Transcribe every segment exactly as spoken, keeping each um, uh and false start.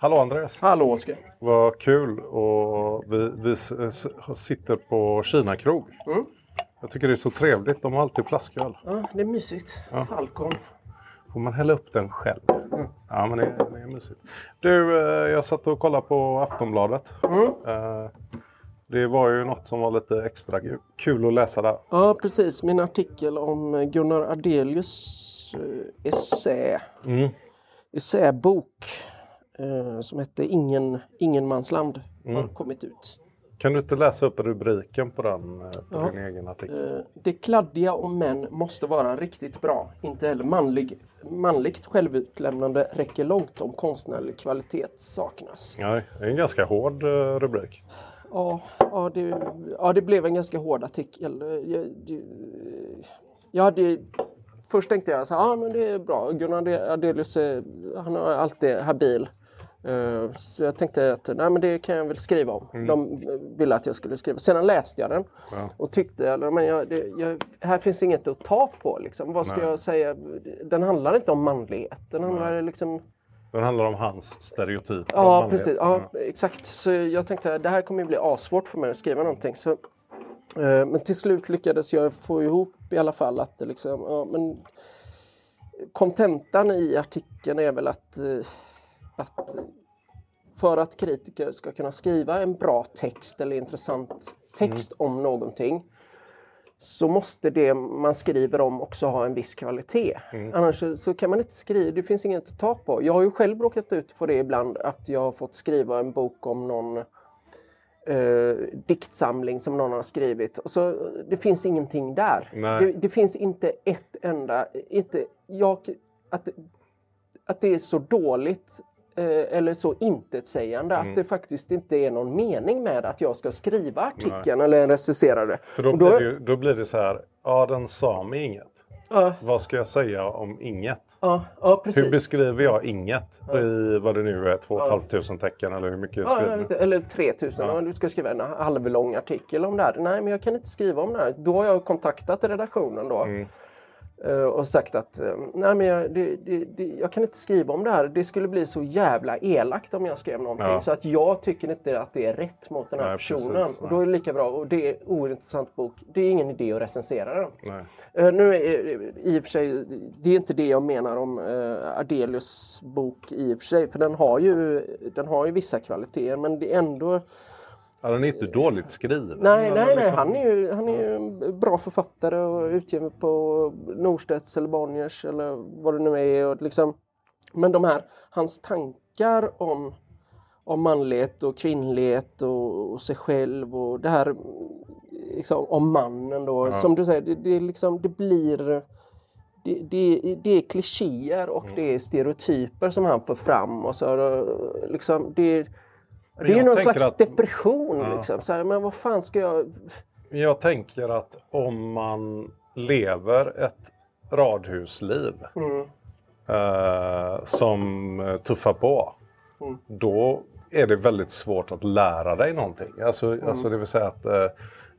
Hallå Andreas. Hallå Oskar. Vad kul, och vi, vi s- sitter på Kina-krog. Mm. Jag tycker det är så trevligt, de har alltid flasköl. Ja, det är mysigt. Ja. Falcon. Får man hälla upp den själv? Mm. Ja, men det, det är mysigt. Du, eh, jag satt och kollade på Aftonbladet. Mm. Eh, Det var ju något som var lite extra kul att läsa där. Ja, precis. Min artikel om Gunnar Ardelius eh, essä. Mm. Essäbok eh, som hette Ingen, Ingenmansland Mm. har kommit ut. Kan du inte läsa upp rubriken på den, eh, på Ja. din egen artikel? Eh, det kladdiga om män måste vara riktigt bra. Inte heller manlig, manligt självutlämnande räcker långt om konstnärlig kvalitet saknas. Ja, det är en ganska hård eh, rubrik. Ja, ja, det, ja, det blev en ganska hård artikel. Jag, det, ja, det, först tänkte jag så här, ja men det är bra. Gunnar Ardelius, han är alltid habil. Uh, så jag tänkte att nej, men det kan jag väl skriva om. Mm. De ville att jag skulle skriva. Sedan läste jag den Ja. och tyckte, eller, men jag, det, jag, här finns inget att ta på. Liksom. Vad ska Nej. jag säga? Den handlar inte om manlighet. Den handlar Nej. liksom... Den handlar om hans stereotyp. Ja, precis. Ja, exakt. Så jag tänkte att det här kommer ju bli asvårt för mig att skriva någonting. Så, eh, men till slut lyckades jag få ihop i alla fall att det liksom, ja, men kontentan i artikeln är väl att, eh, att för att kritiker ska kunna skriva en bra text eller intressant text mm. om någonting, så måste det man skriver om också ha en viss kvalitet. Mm. Annars så, så kan man inte skriva, det finns inget att ta på. Jag har ju själv råkat ut på det ibland, att jag har fått skriva en bok om någon eh, diktsamling som någon har skrivit. Och så, det finns ingenting där. Det, det finns inte ett enda, inte, jag, att, att det är så dåligt eh, eller så intetsägande mm. att det faktiskt inte är någon mening med att jag ska skriva artikeln Nej. eller recensera det. För då, då, blir det, då blir det så här, ja den sa mig inget. Ja. Vad ska jag säga om inget? Ja, ja, precis. Hur beskriver jag inget ja. i vad det nu är, två och ett halvt tusen tecken eller hur mycket jag skriver? Ja, eller tre tusen, ja. Du ska skriva en halvlång artikel om det här. Nej, men jag kan inte skriva om det här. Då har jag kontaktat redaktionen då. Mm. Och sagt att nej, men jag, det, det, det, jag kan inte skriva om det här. Det skulle bli så jävla elakt om jag skrev någonting. Ja. Så att jag tycker inte att det är rätt mot den här nej, personen. Precis, och då är det lika bra. Och det är en ointressant bok. Det är ingen idé att recensera den. Nej. Uh, nu är i och för sig, det är inte det jag menar om uh, Ardelius bok i och för sig. För den har ju, den har ju vissa kvaliteter. Men det är ändå... Ja, den är inte dåligt skriven. Nej, nej, nej. Liksom... Han är ju, han är ju en bra författare och utgiven på Norstedts eller Bonniers eller vad det nu är. Och liksom, men de här, hans tankar om, om manlighet och kvinnlighet och, och sig själv och det här liksom, om mannen då. Ja. Som du säger, det, det, liksom, det blir... Det, det, det är klichéer och mm. det är stereotyper som han får fram. Och så, liksom, det är... Det är ju någon slags att, depression ja. liksom. Så här, men vad fan ska jag... Jag tänker att om man lever ett radhusliv mm. eh, som tuffar på. Mm. Då är det väldigt svårt att lära dig någonting. Alltså, mm. alltså det vill säga att eh,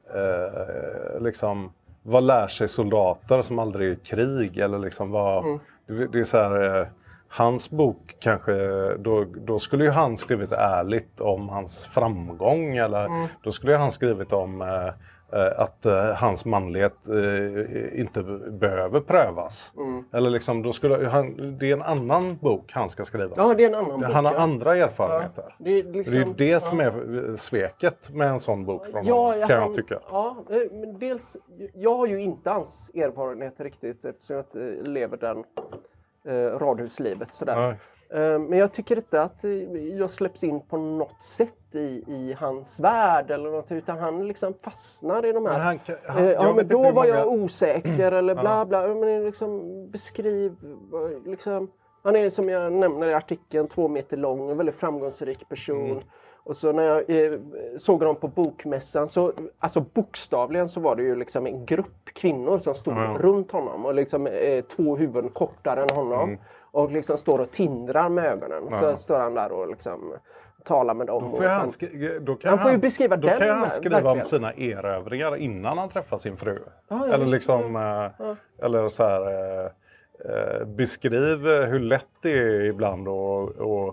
eh, liksom, vad lär sig soldater som aldrig är i krig? Eller liksom vad... Mm. Det, det är så här... Eh, Hans bok kanske, då, då skulle ju han skrivit ärligt om hans framgång. Eller mm. då skulle ju han skrivit om eh, att eh, hans manlighet eh, inte behöver prövas. Mm. Eller liksom, då skulle han, det är en annan bok han ska skriva. Ja, det är en annan bok. Han har ja. andra erfarenheter. Ja, det, är liksom, det är det ja. som är sveket med en sån bok från ja, honom, kan han, jag tycka. Ja, men dels, jag har ju inte hans erfarenhet riktigt eftersom jag inte lever den Eh, radhuslivet sådär. Eh, men jag tycker inte att jag släpps in på något sätt i, i hans värld eller något, utan han liksom fastnar i de här. Han, han, eh, ja, men då var många... jag osäker eller bla bla. Men liksom beskriv liksom, han är som jag nämner i artikeln två meter lång och väldigt framgångsrik person. Mm. Och så när jag eh, såg honom på bokmässan så, alltså bokstavligen så var det ju liksom en grupp kvinnor som stod mm. runt honom och liksom eh, två huvuden kortare än honom mm. och liksom står och tindrar med ögonen. Mm. Så står han där och liksom talar med dem. Då får han, han, skri- då kan han får ju han, beskriva då den. Då kan han skriva verkligen. om sina erövringar innan han träffar sin fru. Ah, ja, eller liksom, ja. eh, eller så här, eh, beskriv hur lätt det är ibland och, och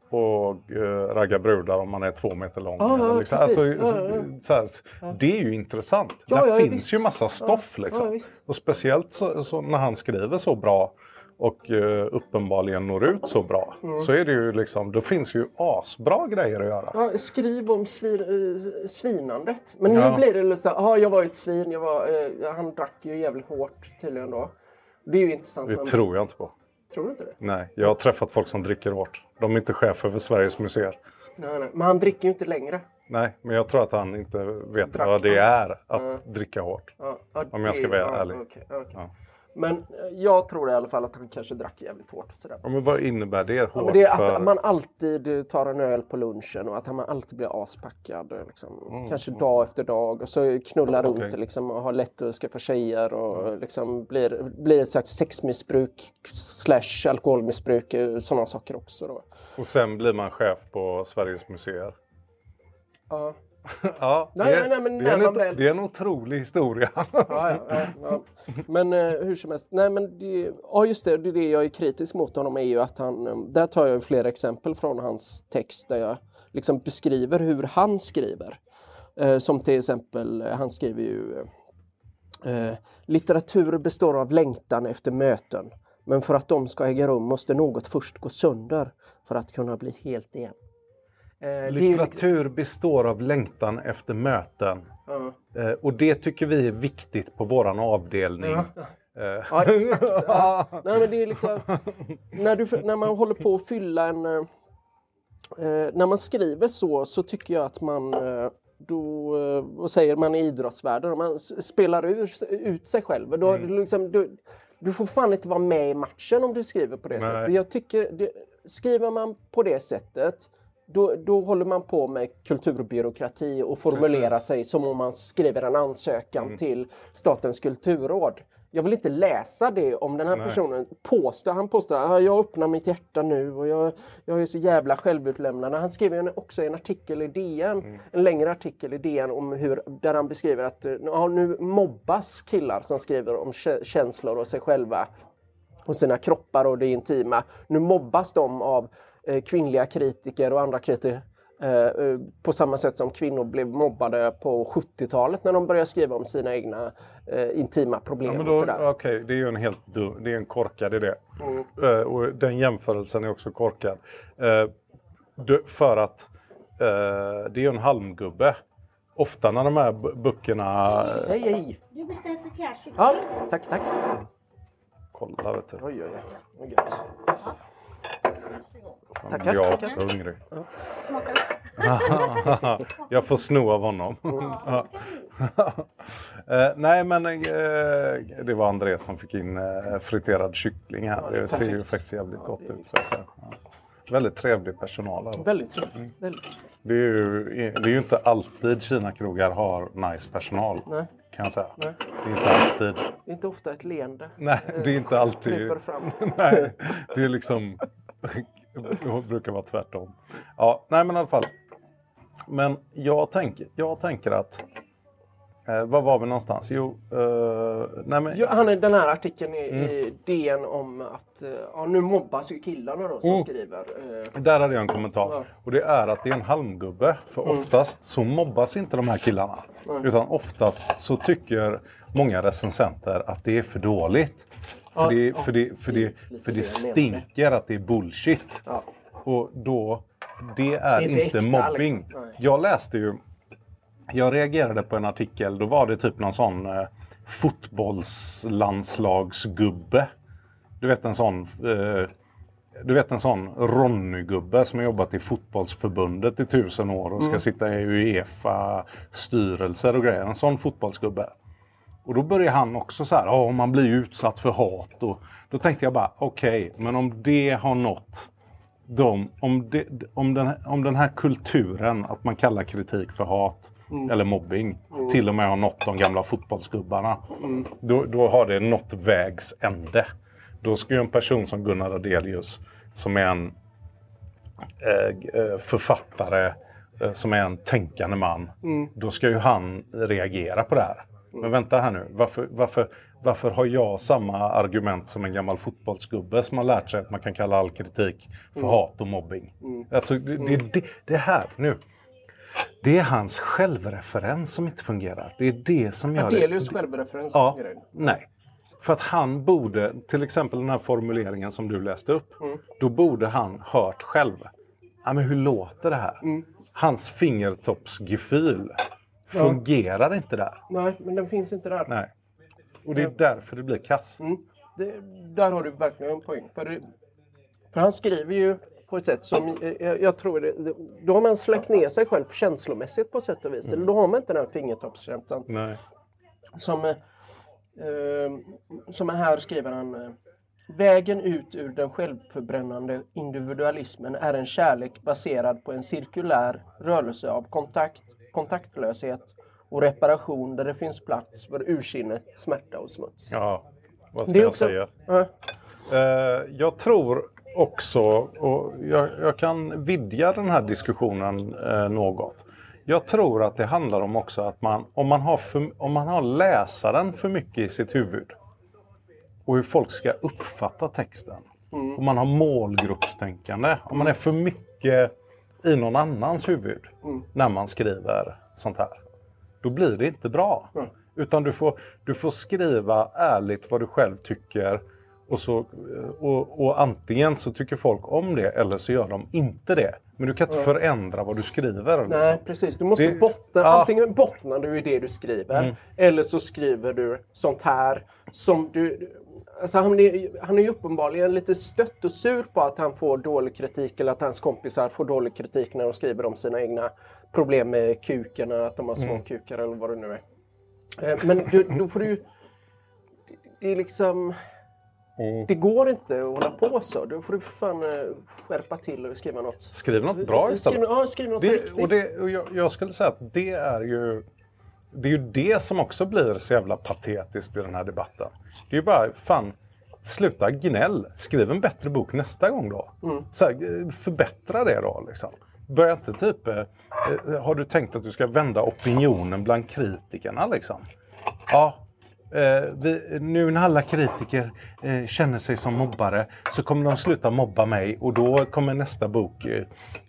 och uh, ragga brudar om man är två meter lång. Ja, ja, liksom. precis. Alltså, Ja, ja. Så här, det är ju intressant. Ja, det ja, finns visst. ju massa stoff. Ja, liksom. ja, visst. Och speciellt så, så när han skriver så bra och uh, uppenbarligen når ut så bra. Mm. Så är det ju liksom, då finns ju asbra grejer att göra. Ja, skriv om svin, äh, svinandet. Men ja. nu blir det lite så ja jag var ett svin, jag var, äh, han drack ju jävligt hårt tydligen då. Det är ju intressant. Det men... tror jag inte på. Tror du inte det? Nej, jag har träffat folk som dricker hårt. De är inte chef över Sveriges museer. Nej, nej. Men han dricker ju inte längre. Nej, men jag tror att han inte vet Drack vad det är att ja. dricka hårt. Ja, ja, om jag ska vara ja, ärlig. Okay, okay. Ja. Men jag tror i alla fall att han kanske drack jävligt hårt. Sådär. Ja, men vad innebär det hårt? Ja, men det är att för... man alltid tar en öl på lunchen och att man alltid blir aspackad. Liksom. Mm. Kanske dag efter dag och så knullar okay. runt liksom, och har lätt att skaffa tjejer och liksom blir, blir ett slags sexmissbruk slash alkoholmissbruk, sådana saker också. Då. Och sen blir man chef på Sveriges museer. Ja. Ja, nej, det, nej, nej, men det, är en, väl... det är en otrolig historia. ja, ja, ja, ja. Men eh, hur som helst. Nej, men det, ja, just det, det, det jag är kritisk mot honom är ju att han, där tar jag flera exempel från hans text där jag liksom beskriver hur han skriver. Eh, som till exempel, han skriver ju eh, litteratur består av längtan efter möten. Men för att de ska äga rum måste något först gå sönder för att kunna bli helt igen. Eh, Litteratur liksom... består av längtan efter möten. Uh. Eh, och det tycker vi är viktigt på våran avdelning. Uh. Eh. Ja, exakt. Ja. Nej, men det är liksom, när, du, när man håller på att fylla en... Eh, när man skriver så, så tycker jag att man... Eh, då, eh, vad säger man i idrottsvärlden? Man spelar ur, ut sig själv. Då, mm. liksom, du, du får fan inte vara med i matchen om du skriver på det Nej. sättet. För jag tycker, det, skriver man på det sättet... Då, då håller man på med kulturbyråkrati och formulerar Precis. sig som om man skriver en ansökan mm. till Statens kulturråd. Jag vill inte läsa det om den här Nej. personen påstår. Han påstår att jag öppnar mitt hjärta nu och jag, jag är så jävla självutlämnande. Han skriver också en artikel i D N, mm. en längre artikel i D N om hur, där han beskriver att ja, nu mobbas killar som skriver om känslor och sig själva och sina kroppar och det intima. Nu mobbas de av kvinnliga kritiker och andra kritiker eh, på samma sätt som kvinnor blev mobbade på sjuttiotalet när de började skriva om sina egna eh, intima problem. Ja, men då, och sådär. Okej, det är ju en helt dum, det är en korkad idé. Mm. Eh, och den jämförelsen är också korkad. Eh, du, för att eh, det är ju en halmgubbe. Ofta när de här b- böckerna... Eh... Hej, hej! Du beställer för fjärrcykel. Ja, tack, tack. Kolla, vet du. Oj, oj, oj. Gött. Tackar, jag är tackar. också hungrig. Ja. Jag får sno av honom. Ja. eh, nej, men eh, det var André som fick in eh, friterad kyckling här. Det ser ju faktiskt jävligt gott ut. Ja. Väldigt trevlig personal. Här. Väldigt trevlig. Mm. Väldigt. Det, är ju, det är ju inte alltid Kina-krogar har nice personal. Nej. Kan jag säga. Nej. Det är inte alltid. Det är inte ofta ett leende. Nej, det är inte alltid. Fram. Nej, det är liksom... Det brukar vara tvärtom. Ja, nej men i alla fall. Men jag tänker, jag tänker att... Eh, var var vi någonstans? Jo, eh, nej men... Ja, han är den här artikeln i, mm. i D N om att eh, ja, nu mobbas ju killarna då som mm. skriver. Eh. Där hade jag en kommentar. Ja. Och det är att det är en halmgubbe. För mm. oftast så mobbas inte de här killarna. Mm. Utan oftast så tycker många recensenter att det är för dåligt. För, ja, det, ja. för, det, för, det, för det stinker att det är bullshit. Ja. Och då, det är, det är inte, inte äkta, mobbing. Liksom. Jag läste ju, jag reagerade på en artikel, då var det typ någon sån eh, fotbollslandslagsgubbe. Du vet en sån, eh, du vet en sån Ronny-gubbe som har jobbat i fotbollsförbundet i tusen år och ska mm. sitta i UEFA-styrelser och grejer. En sån fotbollsgubbe. Och då börjar han också så här, ja, man blir utsatt för hat. Och då tänkte jag bara, okej, okay, men om det har nått dem, om, det, om, den, om den här kulturen, att man kallar kritik för hat mm. eller mobbing, mm. till och med har nått de gamla fotbollsgubbarna, mm. då, då har det nått vägs ände. Då ska ju en person som Gunnar Adelius, som är en eh, författare, eh, som är en tänkande man, mm. då ska ju han reagera på det här. Men vänta här nu, varför, varför, varför har jag samma argument som en gammal fotbollsgubbe som har lärt sig att man kan kalla all kritik för mm. hat och mobbing? Mm. Alltså det, det, det, det här nu. Det är hans självreferens som inte fungerar. Det är det som gör det. Adelius självreferens ja, fungerar. Nej. För att han borde, till exempel den här formuleringen som du läste upp. Mm. Då borde han hört själv. Ja, men hur låter det här? Mm. Hans fingertoppsgefühl fungerar ja. inte där. Nej, men den finns inte där. Nej. Och det är därför det blir kass. Mm. Det, där har du verkligen en poäng. För, det, för han skriver ju på ett sätt som jag, jag tror det, då har man släckt ner sig själv känslomässigt på sätt och vis. Mm. Då har man inte den fingertoppskänslan. Nej. Som, eh, som här skriver han: eh, vägen ut ur den självförbrännande individualismen är en kärlek baserad på en cirkulär rörelse av kontakt, kontaktlöshet och reparation där det finns plats för ursinne, smärta och smuts. Ja, vad ska det jag också, säga? Uh. Uh, jag tror också, och jag, jag kan vidga den här diskussionen uh, något. Jag tror att det handlar om också att man, om man har, för, om man har läsaren för mycket i sitt huvud och hur folk ska uppfatta texten. Mm. Om man har målgruppstänkande, om man är för mycket i någon annans huvud mm. när man skriver sånt här. Då blir det inte bra. Mm. Utan du får, du får skriva ärligt vad du själv tycker. Och, så, och, och antingen så tycker folk om det eller så gör de inte det. Men du kan inte mm. förändra vad du skriver. Nej, liksom. Precis. Du måste det, bottna. Ja. Antingen bottnar du i det du skriver. Mm. Eller så skriver du sånt här som du... Alltså han, är, han är ju uppenbarligen lite stött och sur på att han får dålig kritik. Eller att hans kompisar får dålig kritik när de skriver om sina egna problem med kuken. Att de har små mm. kukar eller vad det nu är. Men du, då får du ju... Det är liksom... Mm. Det går inte att hålla på så. Då får du fan skärpa till och skriva något. Skriv något bra istället. Skriv, ja, skriv något det, riktigt. Och, det, och jag, jag skulle säga att det är ju... Det är ju det som också blir så jävla patetiskt i den här debatten. Det är ju bara, fan, sluta gnäll. Skriv en bättre bok nästa gång då. Mm. Så här, förbättra det då liksom. Börja inte typ, eh, har du tänkt att du ska vända opinionen bland kritikerna liksom? Ja, eh, vi, nu när alla kritiker eh, känner sig som mobbare så kommer de sluta mobba mig och då kommer nästa bok eh,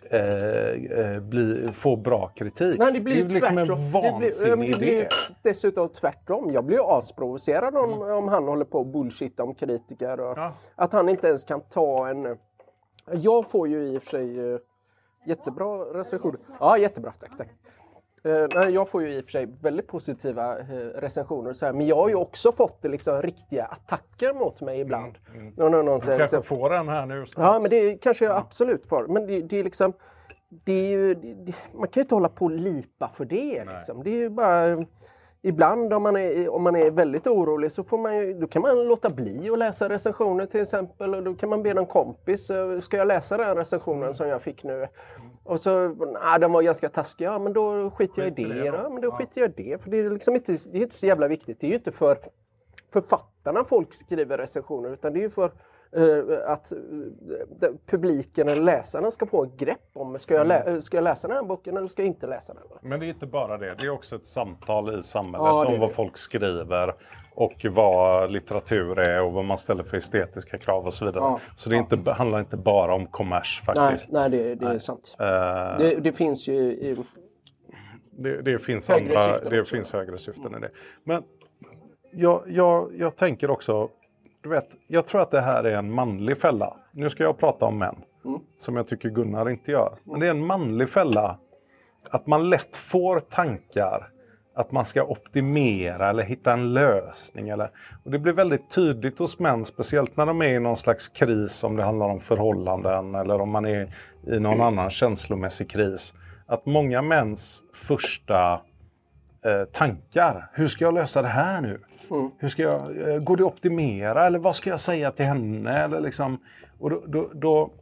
Eh, bli, få bra kritik. Nej, det blir det liksom en vansinnig idé. Det blir dessutom tvärtom. Jag blir ju asprovocerad om, mm. om han håller på och bullshit om kritiker. Och ja. Att han inte ens kan ta en... Jag får ju i och för sig uh, jättebra recensioner. Ja, jättebra. Tack, tack. Uh, nej, jag får ju i och för sig väldigt positiva uh, recensioner. Så här, men jag har ju också fått liksom, riktiga attacker mot mig ibland. Mm. Mm. Någon, någon, någon, du kanske liksom, får den här nu. Ja, men det kanske jag absolut får. Men det, det är liksom... Det är ju, det, man kan ju inte hålla på och lipa för det. Liksom. Det är ju bara... Ibland om man, är, om man är väldigt orolig så får man ju, då kan man låta bli att läsa recensioner till exempel. Och då kan man be någon kompis, ska jag läsa den recensionen som jag fick nu? Och så, nej, den var ganska taskig. Ja, men då skiter jag i det. Ja, men då skiter jag i det. För det är liksom inte, det är inte så jävla viktigt. Det är ju inte för författarna folk skriver recensioner. Utan det är ju för uh, att uh, publiken eller läsarna ska få ett grepp om. Ska jag, lä- ska jag läsa den här boken eller ska jag inte läsa den? Men det är inte bara det. Det är också ett samtal i samhället ja, om vad det. folk skriver. Och vad litteratur är och vad man ställer för estetiska krav och så vidare. Ja, så det är inte, ja. handlar inte bara om kommers faktiskt. Nej, nej det, det är nej. sant. Uh, det, det finns ju... I, det, det finns andra, det också. finns högre syften mm. i det. Men jag, jag, jag tänker också... Du vet, jag tror att det här är en manlig fälla. Nu ska jag prata om män. Mm. Som jag tycker Gunnar inte gör. Men det är en manlig fälla. Att man lätt får tankar. Att man ska optimera eller hitta en lösning. Eller, och det blir väldigt tydligt hos män. Speciellt när de är i någon slags kris. Om det handlar om förhållanden. Eller om man är i någon annan känslomässig kris. Att många mäns första eh, tankar. Hur ska jag lösa det här nu? Mm. Hur ska jag, eh, går det att optimera? Eller vad ska jag säga till henne? Eller liksom, och då... då, då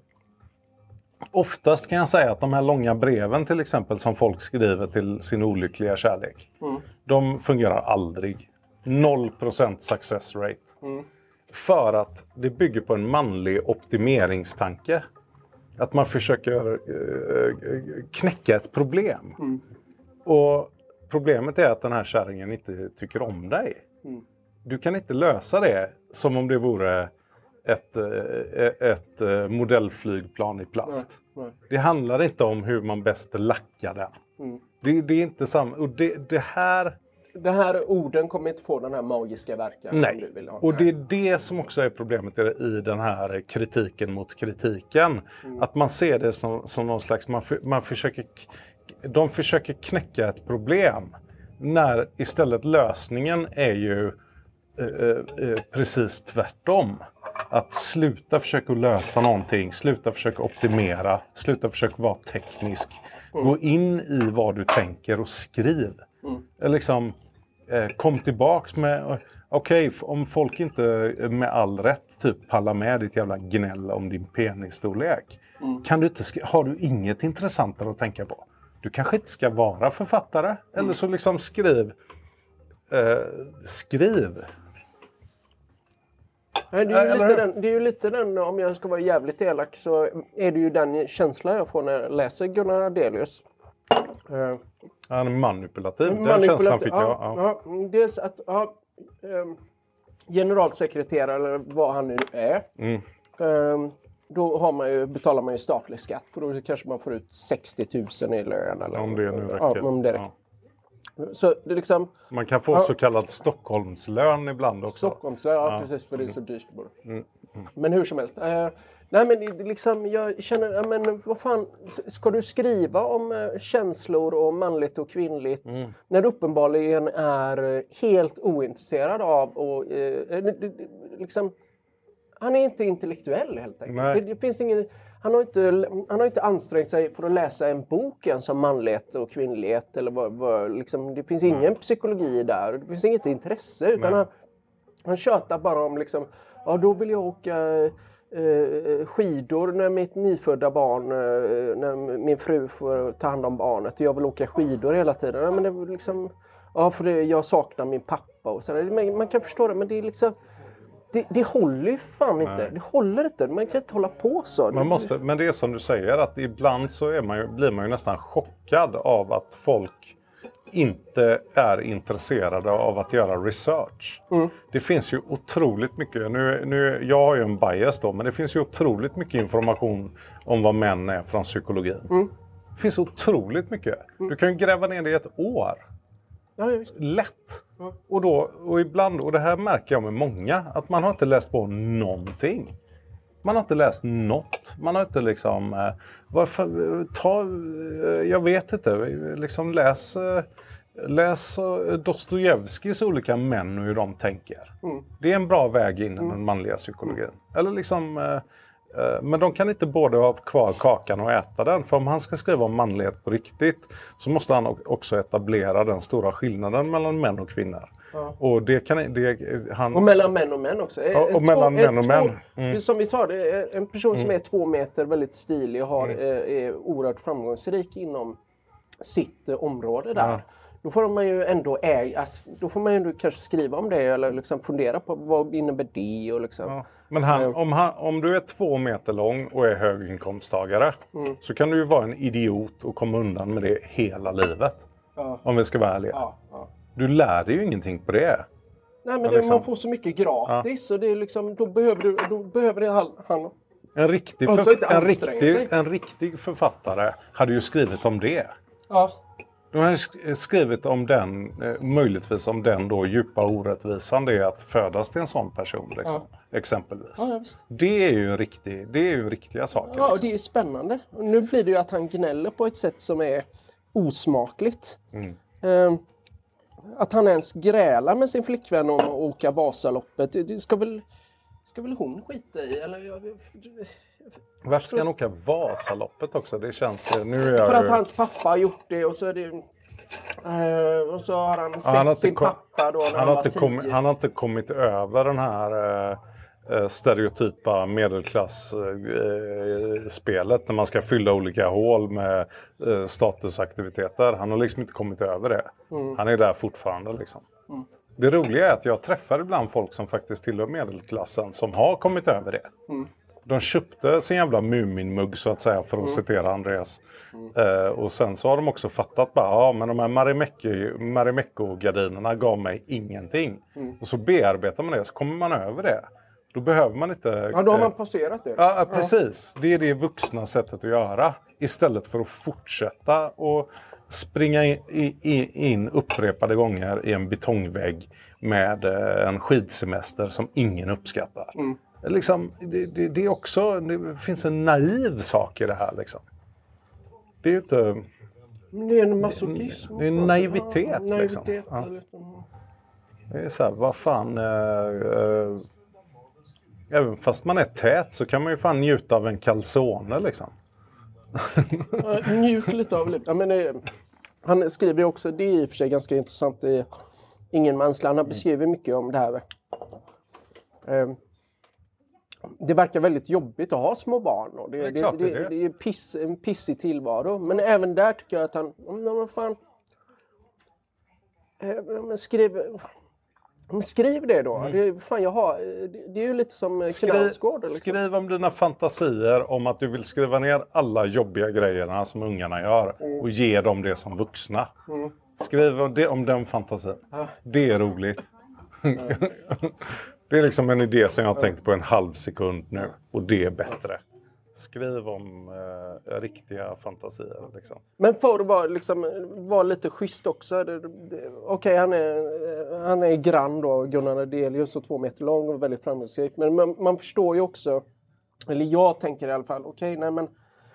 Oftast kan jag säga att de här långa breven till exempel som folk skriver till sin olyckliga kärlek. Mm. De fungerar aldrig. noll procent success rate. Mm. För att det bygger på en manlig optimeringstanke. Att man försöker uh, knäcka ett problem. Mm. Och problemet är att den här kärringen inte tycker om dig. Mm. Du kan inte lösa det som om det vore ett, ett, ett modellflygplan i plast. Nej, nej. Det handlar inte om hur man bäst lackar den. Mm. Det, det är inte samma. Och det, det här... Det här orden kommer inte få den här magiska verkan Nej. som du vill ha. Och det är det som också är problemet i den här kritiken mot kritiken. Mm. Att man ser det som, som någon slags... Man, för, man försöker, de försöker knäcka ett problem. När istället lösningen är ju eh, eh, precis tvärtom. Att sluta försöka lösa någonting, sluta försöka optimera, sluta försöka vara teknisk. Mm. Gå in i vad du tänker och skriv. Mm. Liksom, eh, kom tillbaks med, okej, okay, om folk inte med all rätt typ pallar med ditt jävla gnäll om din penisstorlek. Mm. Kan du inte, har du inget intressantare att tänka på? Du kanske inte ska vara författare, mm. eller så liksom skriv, eh, skriv. Nej, det, är ju lite den, det är ju lite den, om jag ska vara jävligt elak så är det ju den känslan jag får när jag läser Gunnar Adelius. Uh, Han är manipulativ, den manipulativ, känslan fick ja, jag. Ja. Ja, dels att ja, um, generalsekreterare eller vad han nu är, mm. um, då har man ju, betalar man ju statlig skatt för då kanske man får ut sextio tusen i lön. Eller, om det nu räcker. Ja, om det räcker. Ja. Så det liksom, man kan få ja, så kallad Stockholmslön ibland också. Stockholmslön, ja, ja. Precis, för det är så dyrt. Mm. Mm. Men hur som helst. Eh, nej men liksom, jag känner, ja, men vad fan, ska du skriva om eh, känslor och manligt och kvinnligt mm. när du uppenbarligen är helt ointresserad av och eh, liksom, han är inte intellektuell helt enkelt. Det, det finns ingen... Han har, inte, han har inte ansträngt sig för att läsa en bok ens om manlighet och kvinnlighet. Eller vad, vad, liksom, det finns ingen Nej. psykologi där. Det finns inget intresse. Utan han, han tjötar bara om liksom, ja då vill jag åka eh, skidor när mitt nyfödda barn, eh, när min fru får ta hand om barnet. Jag vill åka skidor hela tiden. Ja, men det är liksom, ja för det, jag saknar min pappa och sådär. Man, man kan förstå det, men det är liksom... Det, det håller ju fan inte. Nej. Det håller inte. Man kan inte hålla på så. Man måste, men det är som du säger att ibland så är man ju, blir man ju nästan chockad av att folk inte är intresserade av att göra research. Mm. Det finns ju otroligt mycket, nu, nu, jag har ju en bias då, men det finns ju otroligt mycket information om vad män är från psykologin. Mm. Det finns otroligt mycket. Mm. Du kan ju gräva ner det i ett år. Ja, just. Lätt. Mm. Och, då, och ibland, och det här märker jag med många, att man har inte läst på någonting. Man har inte läst något. Man har inte liksom, eh, varför, ta, eh, jag vet inte, liksom läs, eh, läs eh, Dostojevskijs olika män och hur de tänker. Mm. Det är en bra väg in i mm. den manliga psykologin. Mm. Eller liksom... Eh, Men de kan inte både ha kvar kakan och äta den. För om han ska skriva om manlighet på riktigt så måste han också etablera den stora skillnaden mellan män och kvinnor. Ja. Och, det kan, det, han... och mellan män och män också. Ja, och två, mellan män och två, män. Mm. Som vi sa, det är en person som är två meter, väldigt stilig och har, mm. är oerhört framgångsrik inom sitt område där. Ja. Då får man ju ändå äga, att, då får man ju ändå kanske skriva om det eller liksom fundera på vad innebär det och liksom. Ja. Men han, om, han, om du är två meter lång och är höginkomsttagare mm. så kan du ju vara en idiot och komma undan med det hela livet. Ja. Om vi ska vara ärliga. Ja, ja. Du lär dig ju ingenting på det. Nej men det, liksom, man får så mycket gratis ja. och det är liksom, då behöver du, då behöver det han, han en, riktig för, en, riktig, en riktig författare hade ju skrivit om det. Ja. De har skrivit om den, möjligtvis om den då djupa orättvisan det är att födas till en sån person liksom, ja. exempelvis. Ja, det är ju en riktig, det är ju riktiga saker. Ja, liksom. Och det är spännande. Och nu blir det ju att han gnäller på ett sätt som är osmakligt. Mm. Um, att han ens grälar med sin flickvän om att åka Vasaloppet, det ska väl, ska väl hon skita i? Eller, jag, Var ska han åka Vasaloppet också? Det känns... Nu är jag för att ju... hans pappa har gjort det och så är det... Uh, och så har han sett han har sin kom... pappa då när han, han var tio. Kommit, han har inte kommit över den här uh, stereotypa medelklass-spelet uh, när man ska fylla olika hål med uh, statusaktiviteter. Han har liksom inte kommit över det. Mm. Han är där fortfarande liksom. Mm. Det roliga är att jag träffar ibland folk som faktiskt tillhör medelklassen som har kommit över det. Mm. de köpte sin jävla Muminmugg så att säga, för att mm. citera Andreas. Mm. Uh, och sen så har de också fattat bara, ja men de här Marimekko-gardinerna gav mig ingenting. Mm. Och så bearbetar man det, så kommer man över det. Då behöver man inte... Ja, då har man passerat det. Ja, precis. Det är det vuxna sättet att göra. Istället för att fortsätta och springa in, in, in upprepade gånger i en betongvägg med en skidsemester som ingen uppskattar. Mm. Liksom, det, det, det är också... Det finns en naiv sak i det här liksom. Det är ju inte... Det är en masochism. Det är en naivitet. Ja, naivitet liksom. Ja. Det är så här, vad fan... Äh, äh, även fast man är tät så kan man ju fan njuta av en calzone liksom. Ja, njut lite av livet. Ja, men, eh, han skriver ju också, det är i och för sig ganska intressant i Ingen mansland. Han beskriver mycket om det här. Eh, det verkar väldigt jobbigt att ha små barn. Och det, det, det, det, det, det är piss, en pissig tillvaro. Men även där tycker jag att han... Om, fan, eh, skriv, skriv det då. Mm. Det, fan, jag har, det, det är ju lite som Knausgård. Liksom. Skriv om dina fantasier om att du vill skriva ner alla jobbiga grejerna som ungarna gör. Mm. Och ge dem det som vuxna. Mm. Skriv om, det, om den fantasin. Ah. Det är roligt. Mm. Det är liksom en idé som jag har tänkt på en halv sekund nu. Och det är bättre. Skriv om eh, riktiga fantasier. Liksom. Men för att vara, liksom, vara lite schysst också. Okej, okay, han, är, han är grann då, Gunnar Adelius, och två meter lång och väldigt framgångsrik. Men man, man förstår ju också, eller jag tänker i alla fall, okej, okay, nej men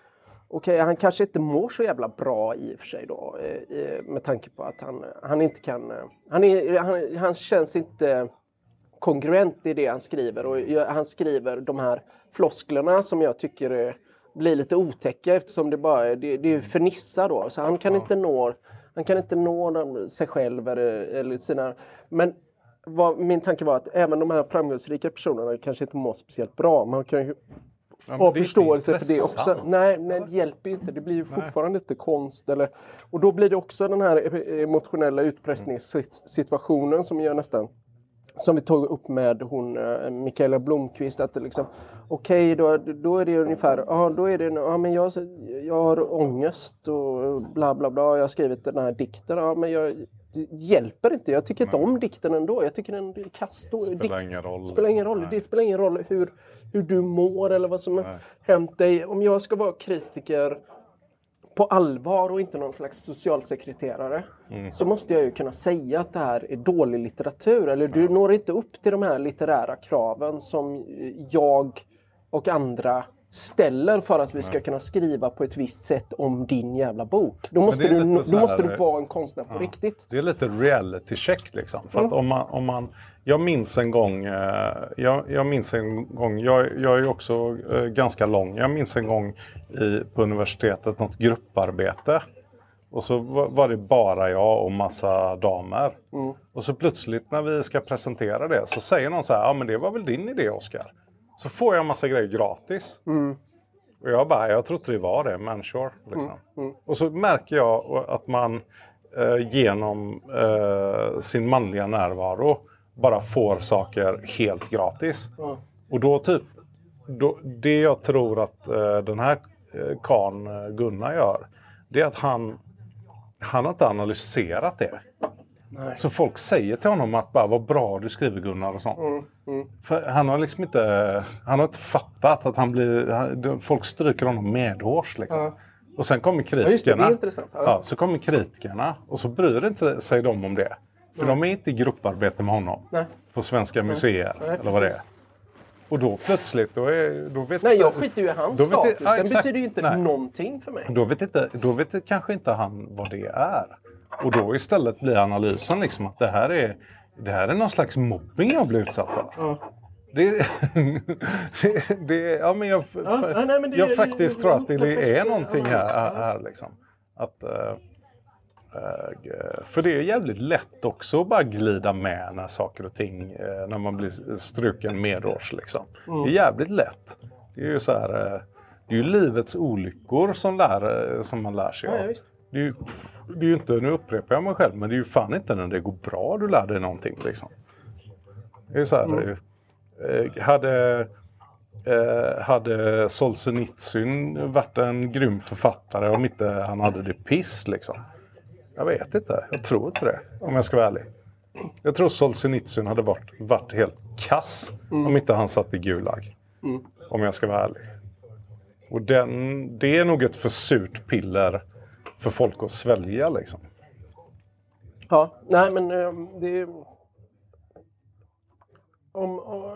okej, okay, han kanske inte mår så jävla bra i och för sig då. Eh, med tanke på att han, han inte kan, han, är, han, han känns inte kongruent i det han skriver. Och han skriver de här flosklerna som jag tycker är, blir lite otäcka eftersom det bara är, det, det är fernissa då. Så han kan ja. inte nå, han kan inte nå sig själv eller, eller sina... Men vad, min tanke var att även de här framgångsrika personerna kanske inte mår speciellt bra. Man kan ju ja, ha förståelse för det också. Nej, nej, det hjälper ju inte. Det blir ju fortfarande inte konst. Eller, och då blir det också den här emotionella utpressningssituationen som gör nästan... Som vi tog upp med hon, uh, Mikaela Blomqvist, att liksom, okej, okay, då, då är det ungefär, ja då är det, ja men jag, jag har ångest och bla bla bla, jag har skrivit den här dikten, ja men jag det hjälper inte, jag tycker Nej. inte om dikten ändå, jag tycker den är kast. Spelar dikt, ingen roll. Spelar ingen roll, det spelar ingen roll hur, hur du mår eller vad som har hänt dig. Om jag ska vara kritiker på allvar och inte någon slags socialsekreterare mm. så måste jag ju kunna säga att det här är dålig litteratur. Eller du når inte upp till de här litterära kraven som jag och andra ställer för att vi ska kunna skriva på ett visst sätt om din jävla bok. Då måste, du, då måste du vara en konstnär på ja. riktigt. Det är lite reality check liksom. För mm. att om man, om man, jag minns en gång, jag, jag minns en gång, jag, jag är ju också ganska lång. Jag minns en gång i, på universitetet något grupparbete. Och så var det bara jag och massa damer. Mm. Och så plötsligt när vi ska presentera det så säger någon så här, ja men det var väl din idé Oskar. Så får jag en massa grejer gratis. Mm. Och jag bara, jag tror inte det var det, men sure. Liksom. Mm. Mm. Och så märker jag att man eh, genom eh, sin manliga närvaro bara får saker helt gratis. Mm. Och då typ, då, det jag tror att eh, den här eh, kan Gunnar gör, det är att han, han har inte analyserat det. Nej. Så folk säger till honom att bara, vad bra du skriver Gunnar och sånt. Mm, mm. För han har liksom inte, han har inte fattat att han blir, han, folk stryker honom medhårs liksom. Ja. Och sen kommer kritikerna. Ja, just det, det är intressant. Ja. Ja, så kommer kritikerna och så bryr inte sig de om det. För Nej. de är inte i grupparbete med honom. Nej. På Svenska museer Nej, eller vad det är. Och då plötsligt, då, är, då vet Nej, jag skiter ju i hans status. Vet, ja, den betyder ju inte Nej. någonting för mig. Då vet, inte, då vet kanske inte han vad det är. Och då istället blir analysen liksom att det här är, det här är någon slags mobbing jag blir utsatt för. Ja. Det, det, det, ja, men jag, ja, för, nej, men det, jag faktiskt det, tror att det, det är någonting här, här liksom. Att, uh, uh, för det är jävligt lätt också att bara glida med när saker och ting, uh, när man blir struken medårs liksom. Mm. Det är jävligt lätt. Det är ju så här, uh, det är ju livets olyckor som, lär, som man lär sig av. Ja, det är, ju, det är ju inte, nu upprepar jag mig själv, men det är ju fan inte när det går bra du lär dig någonting liksom. Det är så här, mm. eh, hade, eh, hade Solzhenitsyn varit en grym författare om inte han hade det piss liksom? Jag vet inte, jag tror inte det, om jag ska vara ärlig. Jag tror Solzhenitsyn hade varit, varit helt kass mm. om inte han satt i Gulag. Mm. Om jag ska vara ärlig. Och den, det är nog ett för surt piller för folk att svälja liksom. Ja, nej men det är... Om... om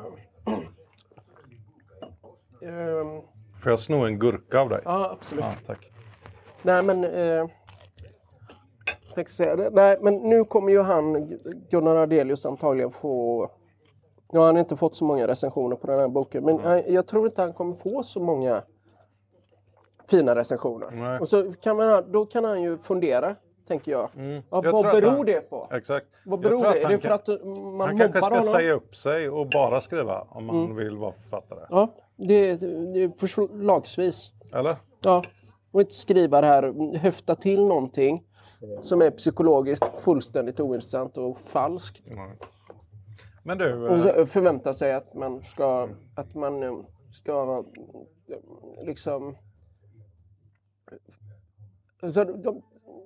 um, Får jag sno en gurka av dig? Ja, absolut. Ja, tack. Nej men... Uh, tänkte säga det. Nej, men nu kommer ju han, Gunnar Ardelius, antagligen få... Ja, han har inte fått så många recensioner på den här boken. Men mm. jag, jag tror inte han kommer få så många fina recensioner. Nej. Och så kan man, då kan han ju fundera, tänker jag. Mm. Ja, jag vad beror han, det på? Exakt. Vad beror det? Är det för att man han kanske ska honom? Säga upp sig och bara skriva om man mm. vill vara författare. Ja, det, det är förslagsvis. Eller? Ja, och inte skriva det här, höfta till någonting som är psykologiskt fullständigt ointressant och falskt. Mm. Men du, och så förvänta sig att man ska mm. att man ska liksom så de,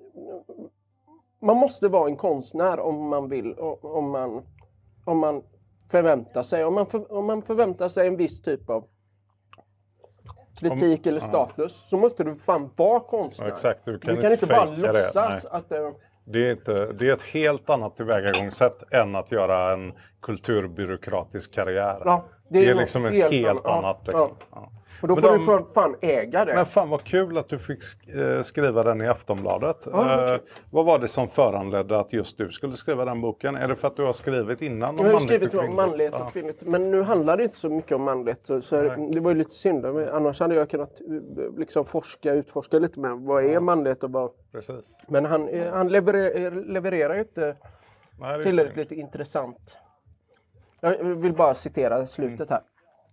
man måste vara en konstnär om man vill om man om man förväntar sig om man för, om man förväntar sig en viss typ av kritik om, eller status ja. Så måste du fan vara konstnär. Ja, exakt, du kan, du kan inte, inte bara låtsas att det Det är, inte, det är ett helt annat tillvägagångssätt än att göra en kulturbyråkratisk karriär. Ja, det, är det är liksom ett helt, helt annat. Ja, liksom. Ja. Ja. Och då men får de, du fan, fan äga det. Men fan vad kul att du fick skriva den i Aftonbladet. Ja, eh, vad var det som föranledde att just du skulle skriva den boken? Är det för att du har skrivit innan om jag har manligt skrivit om manlighet och kvinnligt. Men nu handlar det inte så mycket om manligt. Så, så det var ju lite synd. Annars hade jag kunnat liksom forska, utforska lite mer. Vad är manlighet och vad... Precis. Men han, han levererar, levererar ju inte Nej, tillräckligt synd. Intressant. Jag vill bara citera slutet här.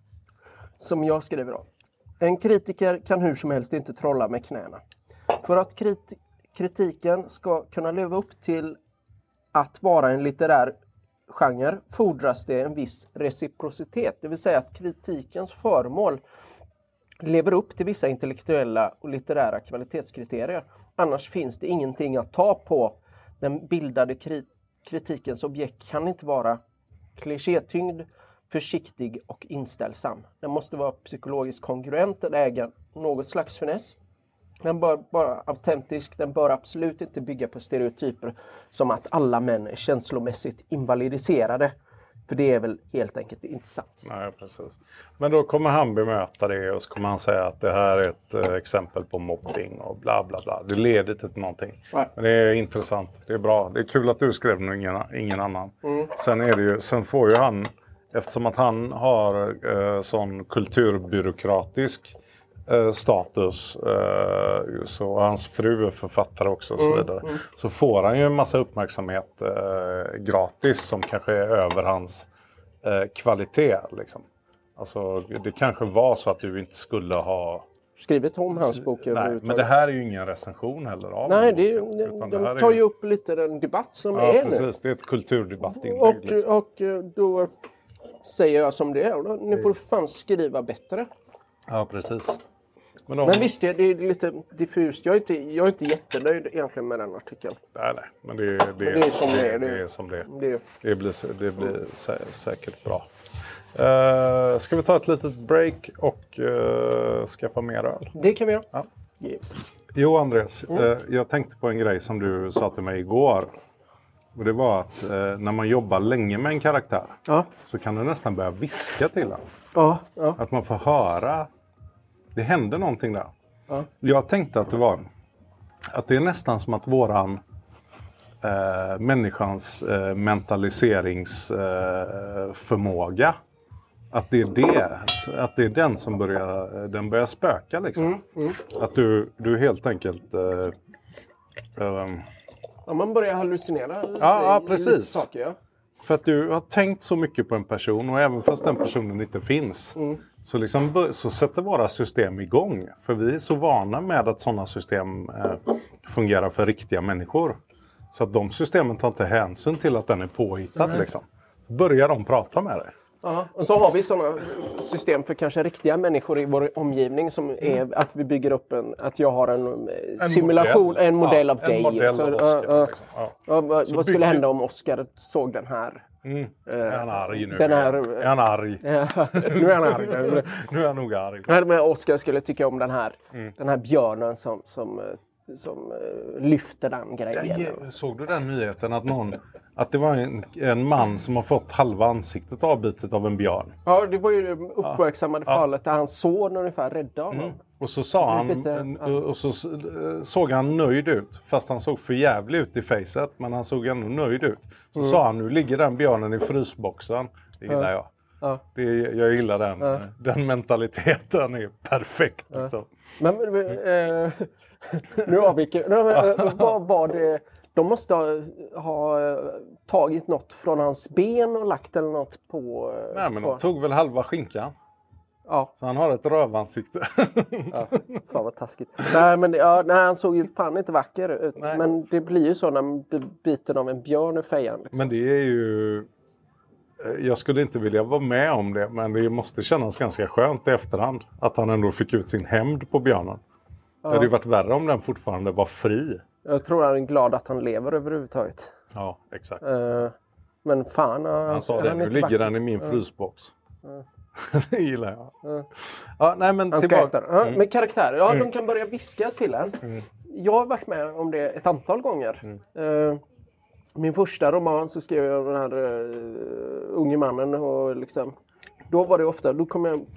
Som jag skriver då. En kritiker kan hur som helst inte trolla med knäna. För att krit- kritiken ska kunna leva upp till att vara en litterär genre fordras det en viss reciprocitet. Det vill säga att kritikens föremål lever upp till vissa intellektuella och litterära kvalitetskriterier. Annars finns det ingenting att ta på. Den bildade kri- kritikens objekt kan inte vara klichétyngd, försiktig och inställsam. Den måste vara psykologiskt kongruent och äga något slags finess. Den bör vara autentisk. Den bör absolut inte bygga på stereotyper som att alla män är känslomässigt invalidiserade. För det är väl helt enkelt inte sant. Nej, precis. Men då kommer han bemöta det och så kommer han säga att det här är ett eh, exempel på mobbing och bla bla bla. Det leder till någonting. Nej. Men det är intressant. Det är bra. Det är kul att du skrev nu, ingen, ingen annan. Mm. Sen är det ju, sen får ju han, eftersom att han har eh, sån kulturbyråkratisk eh, status eh, så hans fru är författare också och så vidare. Mm, mm. Så får han ju en massa uppmärksamhet eh, gratis som kanske är över hans eh, kvalitet liksom. Alltså det kanske var så att du inte skulle ha skrivit om hans bok. Nej, men det här är ju ingen recension heller av. Nej, det är, boken, de, de tar ju upp lite den debatt som ja, är precis, nu. Det är ett kulturdebattinlägg. Och, liksom. och då säger jag som det är. Ni får fan skriva bättre. Ja, precis. Men, de... men visst, det är lite diffust. Jag är inte, jag är inte jättenöjd egentligen med den artikeln. Nej, nej. Men det, det, men det är som det är. Det, det är som det det. Det blir, det blir sä- säkert bra. Uh, ska vi ta ett litet break och uh, skaffa mer öl? Det kan vi göra. Ja. Yeah. Jo, Andreas. Mm. Uh, jag tänkte på en grej som du sa till mig igår. Och det var att uh, när man jobbar länge med en karaktär ja. så kan du nästan börja viska till den. Ja, ja. Att man får höra. Det händer någonting där. Ja. Jag tänkte att det var att det är nästan som att våran uh, människans uh, mentaliseringsförmåga uh, att det är det, att det är den som börjar, den börjar spöka liksom. Mm, mm. Att du, du helt enkelt... Uh, um, ja, man börjar hallucinera lite, ja, ja, precis. lite saker. Ja. För att du har tänkt så mycket på en person och även fast den personen inte finns mm. så, liksom, så sätter våra system igång. För vi är så vana med att sådana system uh, fungerar för riktiga människor. Så att de systemen tar inte hänsyn till att den är påhittad. Mm. Liksom. Börjar de prata med dig. Ja, och så har vi sådana system för kanske riktiga människor i vår omgivning som är mm. att vi bygger upp en, att jag har en, en simulation, modell. en modell ja, av dig. Modell så, av Oscar, uh, uh, liksom. ja. uh, vad så skulle bygger... hända om Oscar såg den här? Mm. Uh, är han arg nu? Den här, är han arg? nu är han arg. nu är han nog arg. Men Oscar skulle tycka om den här, mm. den här björnen som... som som uh, lyfter den grejen. Jag, såg du den nyheten att någon att det var en, en man som har fått halva ansiktet avbitet av en björn? Ja, det var ju det uppmärksammade ja. fallet där hans son ungefär räddade honom. Mm. Och så sa han lite, ja. och så såg han nöjd ut, fast han såg för jävligt ut i facet, men han såg ändå nöjd ut. Så mm. sa han, nu ligger den björnen i frysboxen. Det gillar ja. jag. Ja. Det, jag gillar den. Ja. Den mentaliteten är perfekt. Ja. Liksom. Men, eh, nu avviker nu, vad var det? De måste ha, ha tagit något från hans ben och lagt eller något på... Nej, men på... de tog väl halva skinkan. Ja. Så han har ett rövansikte. Ja, fan vad taskigt. Nej, men ja, nej, han såg ju fan inte vacker ut. Nej. Men det blir ju så när man blir biten av en björn i fejan. Liksom. Men det är ju... Jag skulle inte vilja vara med om det, men det måste kännas ganska skönt i efterhand. Att han ändå fick ut sin hämnd på björnen. Ja. Det hade ju varit värre om den fortfarande var fri. Jag tror han är glad att han lever överhuvudtaget. Ja, exakt. Uh, men fan... Uh, han sa det, nu ligger vacker. Den i min frysbox. Uh. Det gillar jag. Uh. Ja, nej, men han tillbaka. Ja, mm. Med karaktär. Ja, mm. de kan börja viska till en. Mm. Jag har varit med om det ett antal gånger. Mm. Uh, min första roman så skrev jag den här uh, unge mannen. Och liksom, då var det ofta... Då kom jag,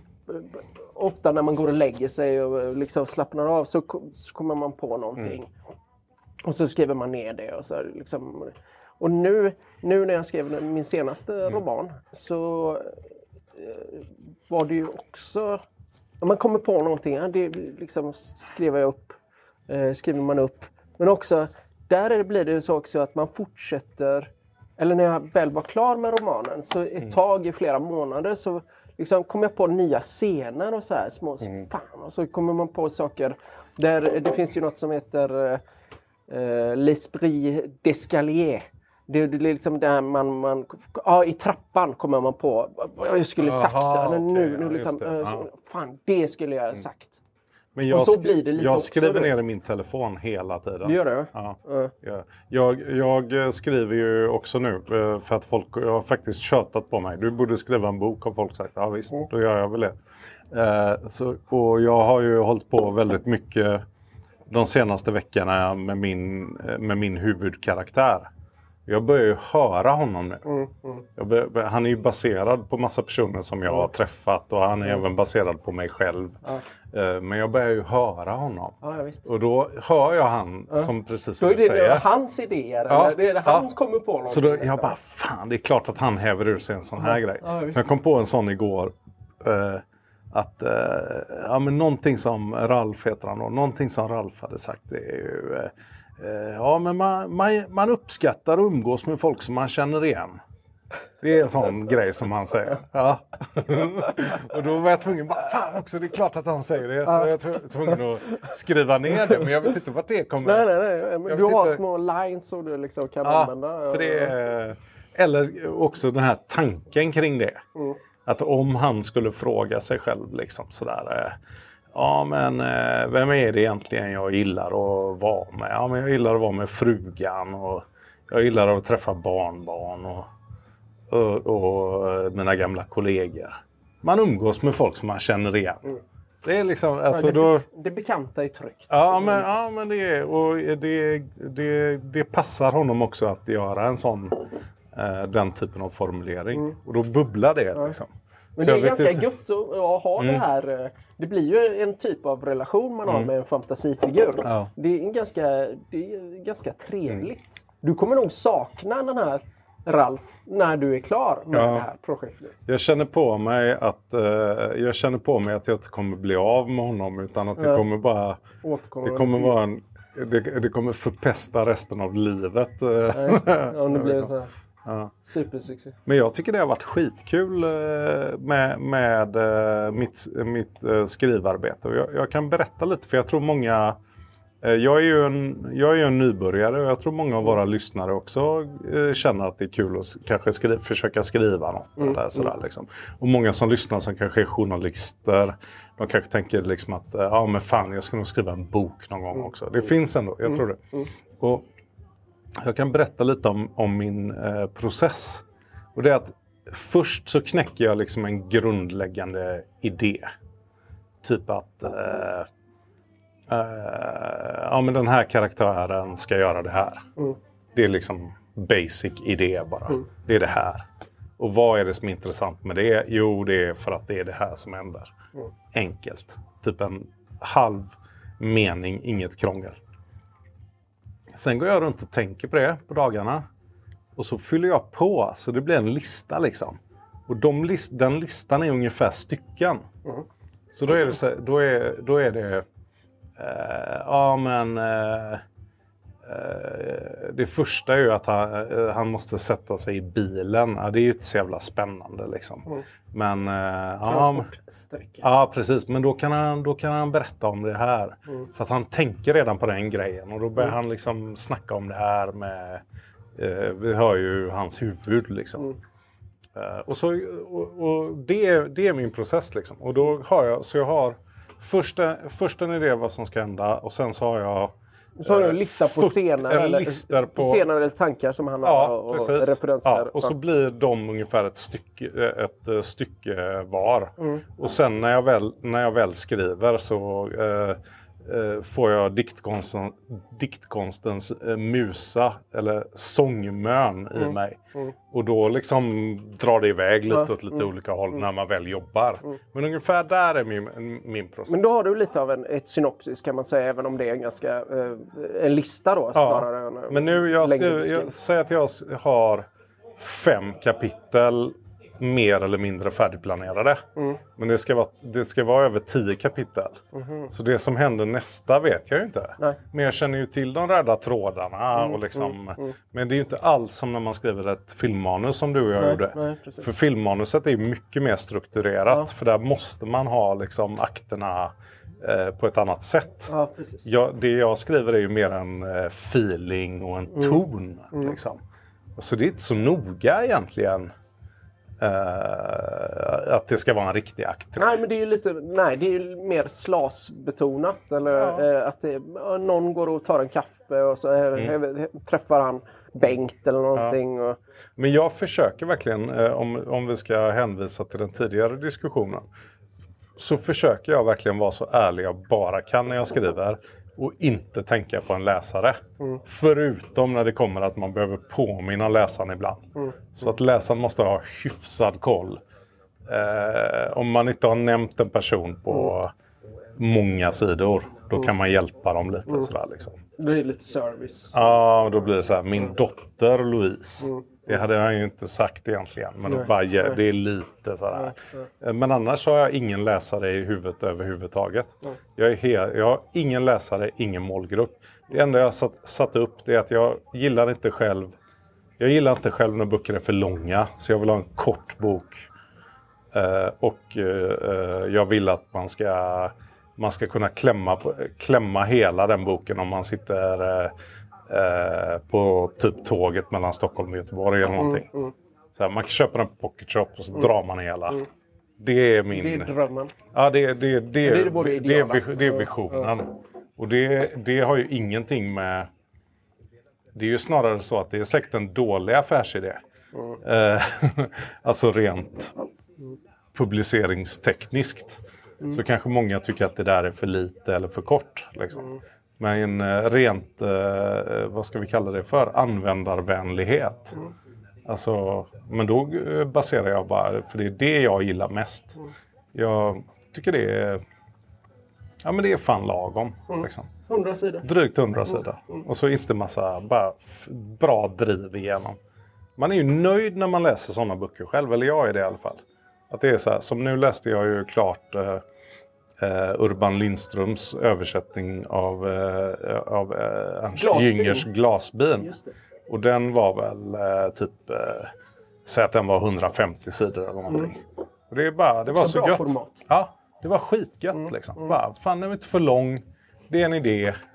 ofta när man går och lägger sig och liksom slappnar av så, så kommer man på någonting. Mm. Och så skriver man ner det. Och, så liksom, och nu, nu när jag skrev min senaste mm. roman så eh, var det ju också... Om man kommer på någonting, ja, det liksom skriver jag upp, eh, skriver man upp. Men också, där blir det så också att man fortsätter... Eller när jag väl var klar med romanen så ett mm. tag i flera månader så... Liksom kommer jag på nya scener och så här små mm. fan, och så kommer man på saker där det finns ju något som heter uh, l'esprit d'escalier. Det, det är liksom där man, man ja, i trappan kommer man på vad jag skulle sagt. Aha, okay. nu, nu liksom, det. Uh, så, fan, det skulle jag ha sagt. Men jag, och så blir det lite jag skriver också, ner i min telefon hela tiden. Du gör det? Ja. Uh. ja. Jag, jag skriver ju också nu för att folk jag har faktiskt tjötat på mig. Du borde skriva en bok, har folk sagt. Ja visst, mm. då gör jag väl det. Uh, så, och jag har ju hållit på väldigt mycket de senaste veckorna med min, med min huvudkaraktär. Jag börjar ju höra honom nu. Mm, mm. Jag bör, han är ju baserad på massa personer som jag har träffat och han är mm. även baserad på mig själv. Ja. Uh, men jag börjar ju höra honom. Ja, visst. Och då hör jag han ja. som precis som då är du det säger. hans idéer, ja. eller det är det han som ja. kommer på något. Så då, jag bara, fan det är klart att han häver ur sig en sån här ja. grej. Ja, jag kom på en sån igår. Uh, att, uh, ja men någonting som Ralf heter han då. Någonting som Ralf hade sagt det är ju... Uh, Ja, men man, man, man uppskattar att umgås med folk som man känner igen. Det är en sån grej som han säger. Ja. Och då var jag tvungen, bara, fan också, det är klart att han säger det. Så jag var tvungen att skriva ner det, men jag vet inte vart det kommer. Nej, nej, nej. Men du har inte... små lines som du liksom kan ja, använda. För det är... Eller också den här tanken kring det. Mm. Att om han skulle fråga sig själv liksom sådär... Ja, men eh, vem är det egentligen jag gillar att vara med? Ja, men jag gillar att vara med frugan och jag gillar att träffa barnbarn och, och, och mina gamla kollegor. Man umgås med folk som man känner igen. Mm. Det är liksom, alltså ja, det, då... Det bekanta är tryggt. Ja, men, ja, men det är, och det, det, det passar honom också att göra en sån, eh, den typen av formulering. Mm. Och då bubblar det ja. liksom. Men det är ganska gött att ha mm. det här. Det blir ju en typ av relation man har mm. med en fantasifigur. Ja. Det är en ganska, det är ganska trevligt. Mm. Du kommer nog sakna den här Ralf när du är klar med ja. det här projektet. Jag känner på mig att uh, jag känner på mig att jag inte kommer bli av med honom utan att det ja. kommer bara Återkommer det kommer vara en, det, det kommer förpesta resten av livet. Ja, just det. Ja, det blir så här. Ja. Supersuccé. Men jag tycker det har varit skitkul med, med mitt, mitt skrivarbete. Och jag, jag kan berätta lite för jag tror många Jag är ju en, jag är ju en nybörjare och jag tror många av våra lyssnare också eh, känner att det är kul att kanske skri- försöka skriva något. Mm. Eller sådär, liksom. Och många som lyssnar som kanske är journalister, de kanske tänker liksom att eh, ja men fan jag ska nog skriva en bok någon gång också. Det mm. finns ändå, jag tror det. Mm. Och jag kan berätta lite om, om min eh, process. Och det är att först så knäcker jag liksom en grundläggande idé. Typ att eh, Uh, ja men den här karaktären ska göra det här. Mm. Det är liksom basic idé bara. Mm. Det är det här. Och vad är det som är intressant med det? Jo, det är för att det är det här som händer. Mm. Enkelt. Typ en halv mening, inget krångel. Sen går jag runt och tänker på det på dagarna. Och så fyller jag på. Så det blir en lista liksom. Och de list- den listan är ungefär stycken. Mm. Så då är det, så, då är, då är det Uh, ja men uh, uh, det första är ju att han, uh, han måste sätta sig i bilen. Ja, det är ju inte så jävla spännande liksom. Mm. Men uh, transportsträcka. Ja precis, men då kan han, då kan han berätta om det här. Mm. För att han tänker redan på den grejen och då börjar mm. han liksom snacka om det här med uh, vi hör ju hans huvud liksom. Mm. Uh, och så, och, och det, är, det är min process liksom. Och då har jag, så jag har Första, första en idé vad som ska hända och sen så har jag... Så har du en lista på scener eller, på scener eller tankar som han ja, har och precis. referenser. Ja, och så blir de ungefär ett stycke, ett stycke var. Mm. Och sen när jag väl, när jag väl skriver så eh, eh, får jag diktkonsten, diktkonstens eh, musa eller sångmön mm. i mig. Mm. Och då liksom drar det iväg lite ja. åt lite mm. olika håll mm. när man väl jobbar. Mm. Men ungefär där är min, min process. Men då har du lite av en, ett synopsis kan man säga, även om det är en ganska eh, en lista då snarare ja. än en Men nu jag, skriver, jag säger att jag har fem kapitel mer eller mindre färdigplanerade. Mm. Men det ska, vara, det ska vara över tio kapitel. Mm. Så det som händer nästa vet jag ju inte. Nej. Men jag känner ju till de röda trådarna. Mm. Och liksom, mm. Mm. Men det är ju inte alls som när man skriver ett filmmanus som du och jag nej, gjorde. Nej, för filmmanuset är mycket mer strukturerat. Ja. För där måste man ha liksom akterna eh, på ett annat sätt. Ja, precis. Jag, det jag skriver är ju mer en eh, feeling och en ton. Mm. Liksom. Och så det är inte så noga egentligen. Uh, att det ska vara en riktig akt. Nej, men det är ju lite, nej, det är ju mer slasbetonat. Eller ja. uh, att det, uh, någon går och tar en kaffe och så uh, mm. uh, träffar han Bengt eller någonting. Ja. Och... Men jag försöker verkligen, uh, om, om vi ska hänvisa till den tidigare diskussionen, så försöker jag verkligen vara så ärlig jag bara kan när jag skriver. Och inte tänka på en läsare. Mm. Förutom när det kommer att man behöver påminna läsaren ibland. Mm. Så att läsaren måste ha hyfsad koll. Eh, om man inte har nämnt en person på mm. många sidor. Då mm. kan man hjälpa dem lite. Mm. Sådär, liksom. Det är lite service. Ja, då blir det så här. Min mm. dotter Louise. Mm. Det hade jag ju inte sagt egentligen. Men nej, bara, nej. Det är lite sådär. Nej, nej. Men annars har jag ingen läsare i huvudet överhuvudtaget. Nej. Jag, är helt, jag har ingen läsare, ingen målgrupp. Det enda jag har satt, satt upp det är att jag gillar inte själv. Jag gillar inte själv när böcker är för långa. Så jag vill ha en kort bok. Uh, och uh, jag vill att man ska, man ska kunna klämma, på, klämma hela den boken om man sitter... Uh, Eh, på typ tåget mellan Stockholm och Göteborg eller någonting. Mm, mm. Så här, man kan köpa en pocket shop och så mm. drar man hela. Mm. Det är min... Det är drömmen. Ja, det, det, det, det, är, det, det, det, är, det är visionen. Mm. Och det, det har ju ingenting med... Det är ju snarare så att det är säkert en dålig affärsidé. Mm. Eh, alltså rent publiceringstekniskt. Mm. Så kanske många tycker att det där är för lite eller för kort. Liksom. Mm. Men en rent, eh, vad ska vi kalla det för, användarvänlighet. Mm. Alltså, men då baserar jag bara, för det är det jag gillar mest. Mm. Jag tycker det är, ja men det är fan lagom. Mm. Liksom. hundra sidor. Drygt hundra sidor. Mm. Och så inte massa, bara f- bra driv igenom. Man är ju nöjd när man läser sådana böcker själv, eller jag är det i alla fall. Att det är så här, som nu läste jag ju klart... Eh, Uh, Urban Lindströms översättning av, uh, av uh, Ernst Jüngers Glasbin. Just det. Och den var väl uh, typ, uh, säg att den var hundrafemtio sidor eller någonting. Mm. Och det, är bara, det var så, så gött. Format. Ja, det var skitgött mm. liksom. Mm. Bara, fan den är inte för lång, det är en idé,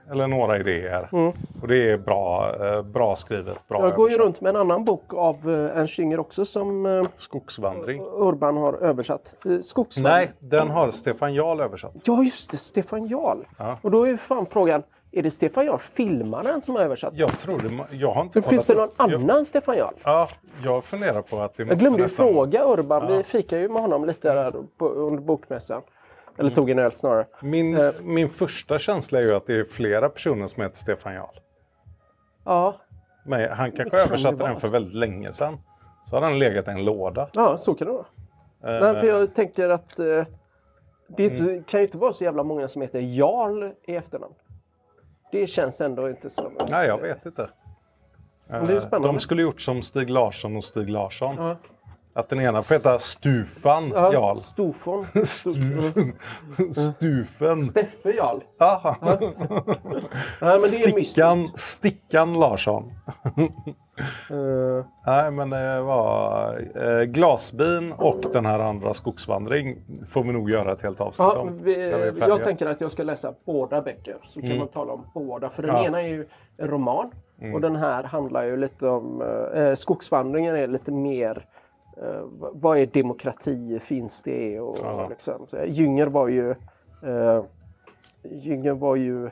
eller några idéer. Mm. Och det är bra, eh, bra skrivet. Bra jag går ju översatt. runt med en annan bok av eh, Ernst Jünger också som eh, Skogsvandring. Urban har översatt. Eh, Skogsvandring. Nej, den har Stefan Jarl översatt. Ja, just det. Stefan Jarl. Ja. Och då är ju fan frågan, är det Stefan Jarl, filmaren, som har översatt? Jag tror det. Jag har inte Men finns det någon jag, annan Stefan Jarl? Ja, jag funderar på att det Jag glömde ju nästan... fråga Urban. Ja. Vi fikade ju med honom lite där på, under bokmässan. Eller tog en öl snarare. Min, Eh. min första känsla är ju att det är flera personer som heter Stefan Jarl. Ja, Men han kanske kan ju översatte vara den för så. väldigt länge sedan. Så har den legat i en låda. ja så kan det vara. Eh, Nej, för jag tänker att eh, det är inte, kan ju inte vara så jävla många som heter Jarl i efternamn. Det känns ändå inte som... Nej, jag vet inte. Men det är spännande. De skulle gjort som Stig Larsson och Stig Larsson. Ja. Att den ena får heta Stufan Ja, Jarl. Stofon. Stufen. Stufen. Steffe Jarl. Aha. Nej, men det är Stickan, mystiskt. Stickan Larsson. Uh, Nej, men det var eh, Glasbin och den här andra Skogsvandring får vi nog göra ett helt avsnitt ja, om. vi, när vi är färdiga. jag tänker att jag ska läsa båda böcker. Så kan Mm. man tala om båda. För den Ja. ena är ju en roman. Mm. Och den här handlar ju lite om... Eh, Skogsvandringen är lite mer... Eh, vad är demokrati? Finns det? Och, Ja. liksom. Så, Jünger var ju... Eh, Jünger var ju...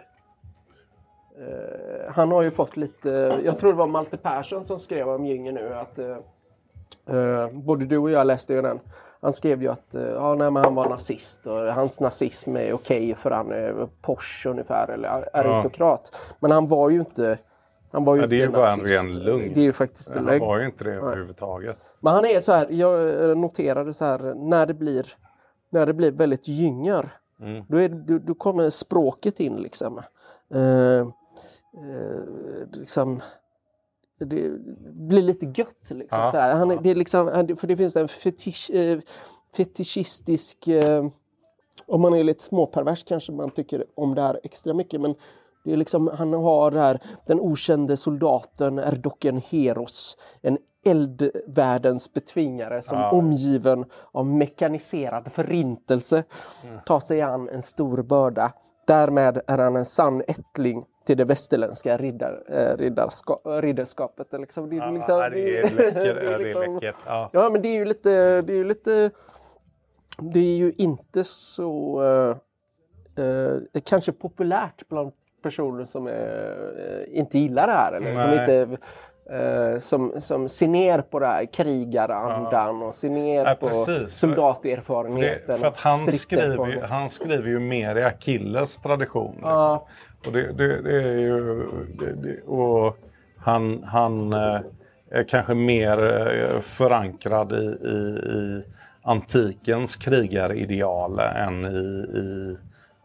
Eh, han har ju fått lite... Jag tror det var Malte Persson som skrev om Jünger nu. Att, eh, eh, både du och jag läste ju den. Han skrev ju att eh, ja, nej, men han var nazist. Och hans nazism är okej för han är Porsche ungefär. Eller aristokrat. Men han var ju inte... Han var ju Ja, det är ju inte bara en nazist. ren lögn. Det är ju faktiskt en Han lögn. var ju inte det överhuvudtaget. Men han är så här, jag noterade så här, när det blir, när det blir väldigt Jünger, Mm. då, är, då, då kommer språket in liksom. Eh, eh, liksom det blir lite gött liksom. Ja, Så här. Han, är- ja. det är liksom, han- för det finns en fetisch, eh, fetischistisk, eh, om man är lite småpervers kanske man tycker om det här extra mycket, men det är liksom, han har det här, den okände soldaten är dock en heros, en eldvärldens betvingare som Ja. omgiven av mekaniserad förintelse tar sig an en stor börda. Därmed är han en sann ättling till det västerländska riddar, eh, riddarska, ridderskapet. Det är liksom, det är Ja, liksom, det är läckert. det är Det är liksom- läckert. Ja. Ja, men det är ju lite, det är ju lite, det är ju inte så, eh, eh, kanske populärt bland personer som är, eh, inte gillar det här. Eller som Nej. inte, eh, som, som ser ner på det här krigarandan och ser ner Ja, på precis. soldaterfarenheten. Det, för att han skriver, ju, stridserfarenheten. han skriver ju mer i Achilles tradition. Liksom. Ja. Och det, det, det är ju... Det, det, och han, han eh, är kanske mer eh, förankrad i, i, i antikens krigarideal än i, i,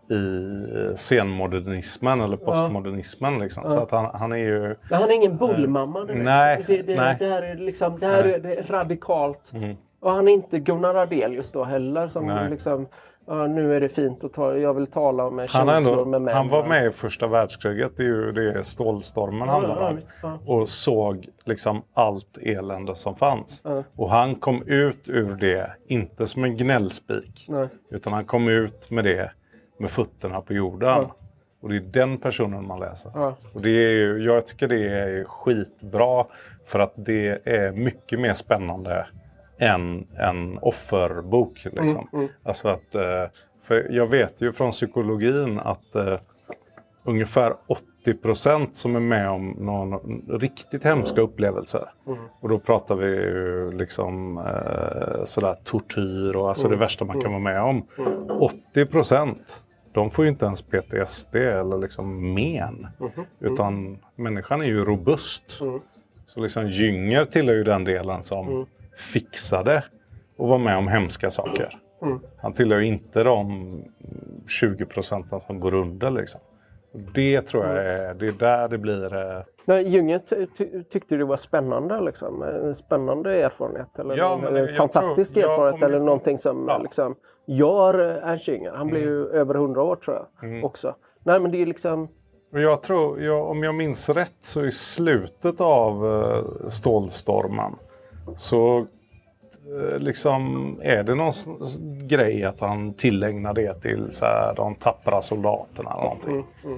i senmodernismen eller postmodernismen. Liksom. Så att han, han är ju... Ja, han är ingen bullmamma direkt. Nej, det, det, nej. det här är liksom, det här är, det är radikalt. Mm. Och han är inte Gunnar Adelius då heller som Nej. liksom, ja, nu är det fint att ta, jag vill tala om Han, känslor är ändå, med män. han var med i första världskriget, det är ju det stålstormen Ja, handlar ja, om. visst. Ja, Och såg liksom allt elände som fanns. Ja. Och han kom ut ur det, inte som en gnällspik. Nej. Utan han kom ut med det med fötterna på jorden. Ja. Och det är den personen man läser. Ja. Och det är ju, jag tycker det är skitbra. För att det är mycket mer spännande än en offerbok. Liksom. Mm, mm. Alltså att, eh, för jag vet ju från psykologin att eh, ungefär åttio procent som är med om någon riktigt hemska upplevelser. Mm. Och då pratar vi ju liksom eh, sådär tortyr och alltså det värsta man kan vara med om. åttio procent de får ju inte ens P T S D eller liksom men. Mm. Utan människan är ju robust. Mm. Så liksom Jünger tillhör ju den delen som Mm. fixade och var med om hemska saker. Mm. Han tillhör ju inte de tjugo procenten som går under liksom. Det tror jag är, det är där det blir... Eh... Nej, Jünger ty- ty- tyckte det var spännande liksom. En spännande erfarenhet. Eller Ja, en, men en jag fantastisk tror- ja, erfarenhet. om- eller någonting som ja. liksom gör Ernst Jünger. Han blev ju över hundra år tror jag Mm. också. Nej, men det är liksom... Och jag tror, jag, om jag minns rätt så i slutet av uh, Stålstormen så uh, liksom är det någon s- s- grej att han tillägnar det till så här, de tappra soldaterna eller någonting. Mm, mm.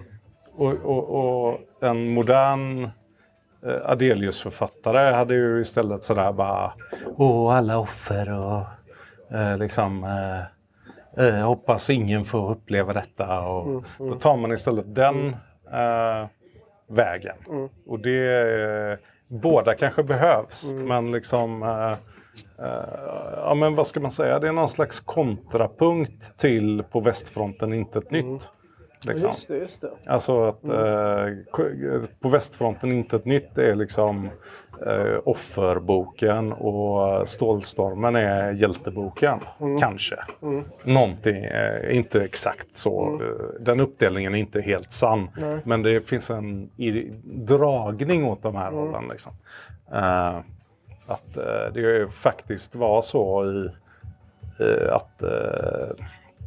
och, och, och en modern eh, Adelius-författare hade ju istället sådär bara åh, alla offer och eh, liksom eh, eh, hoppas ingen får uppleva detta. Och mm, mm. Då tar man istället den eh, vägen. Mm. Och det eh, båda kanske behövs, mm. men liksom eh, eh, ja, men vad ska man säga, det är någon slags kontrapunkt till På västfronten inte ett Mm. nytt. Liksom. Just det, just det. Alltså att mm. eh, På västfronten inte ett nytt är liksom eh, offerboken och Stålstormen är hjälteboken, mm. kanske. Mm. Någonting, eh, inte exakt så. Mm. Den uppdelningen är inte helt sann. Nej. Men det finns en i, dragning åt de här mm. hållen. Liksom. Eh, att eh, det faktiskt var så i eh, att eh,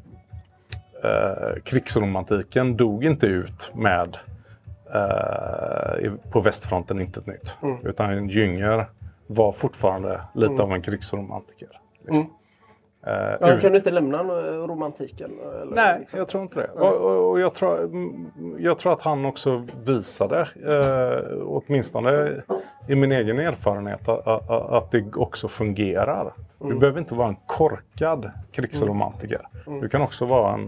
Eh, krigsromantiken dog inte ut med eh, På västfronten inte ett nytt. Mm. Utan Jünger var fortfarande lite mm. av en krigsromantiker. Liksom. Mm. Eh, ja, ur... Kan du inte lämna romantiken? Eller, Nej, liksom? jag tror inte det. Och, och, och jag, tror, jag tror att han också visade, eh, åtminstone i min egen erfarenhet, att, att, att det också fungerar. Mm. Du behöver inte vara en korkad krigsromantiker. Mm. Du kan också vara en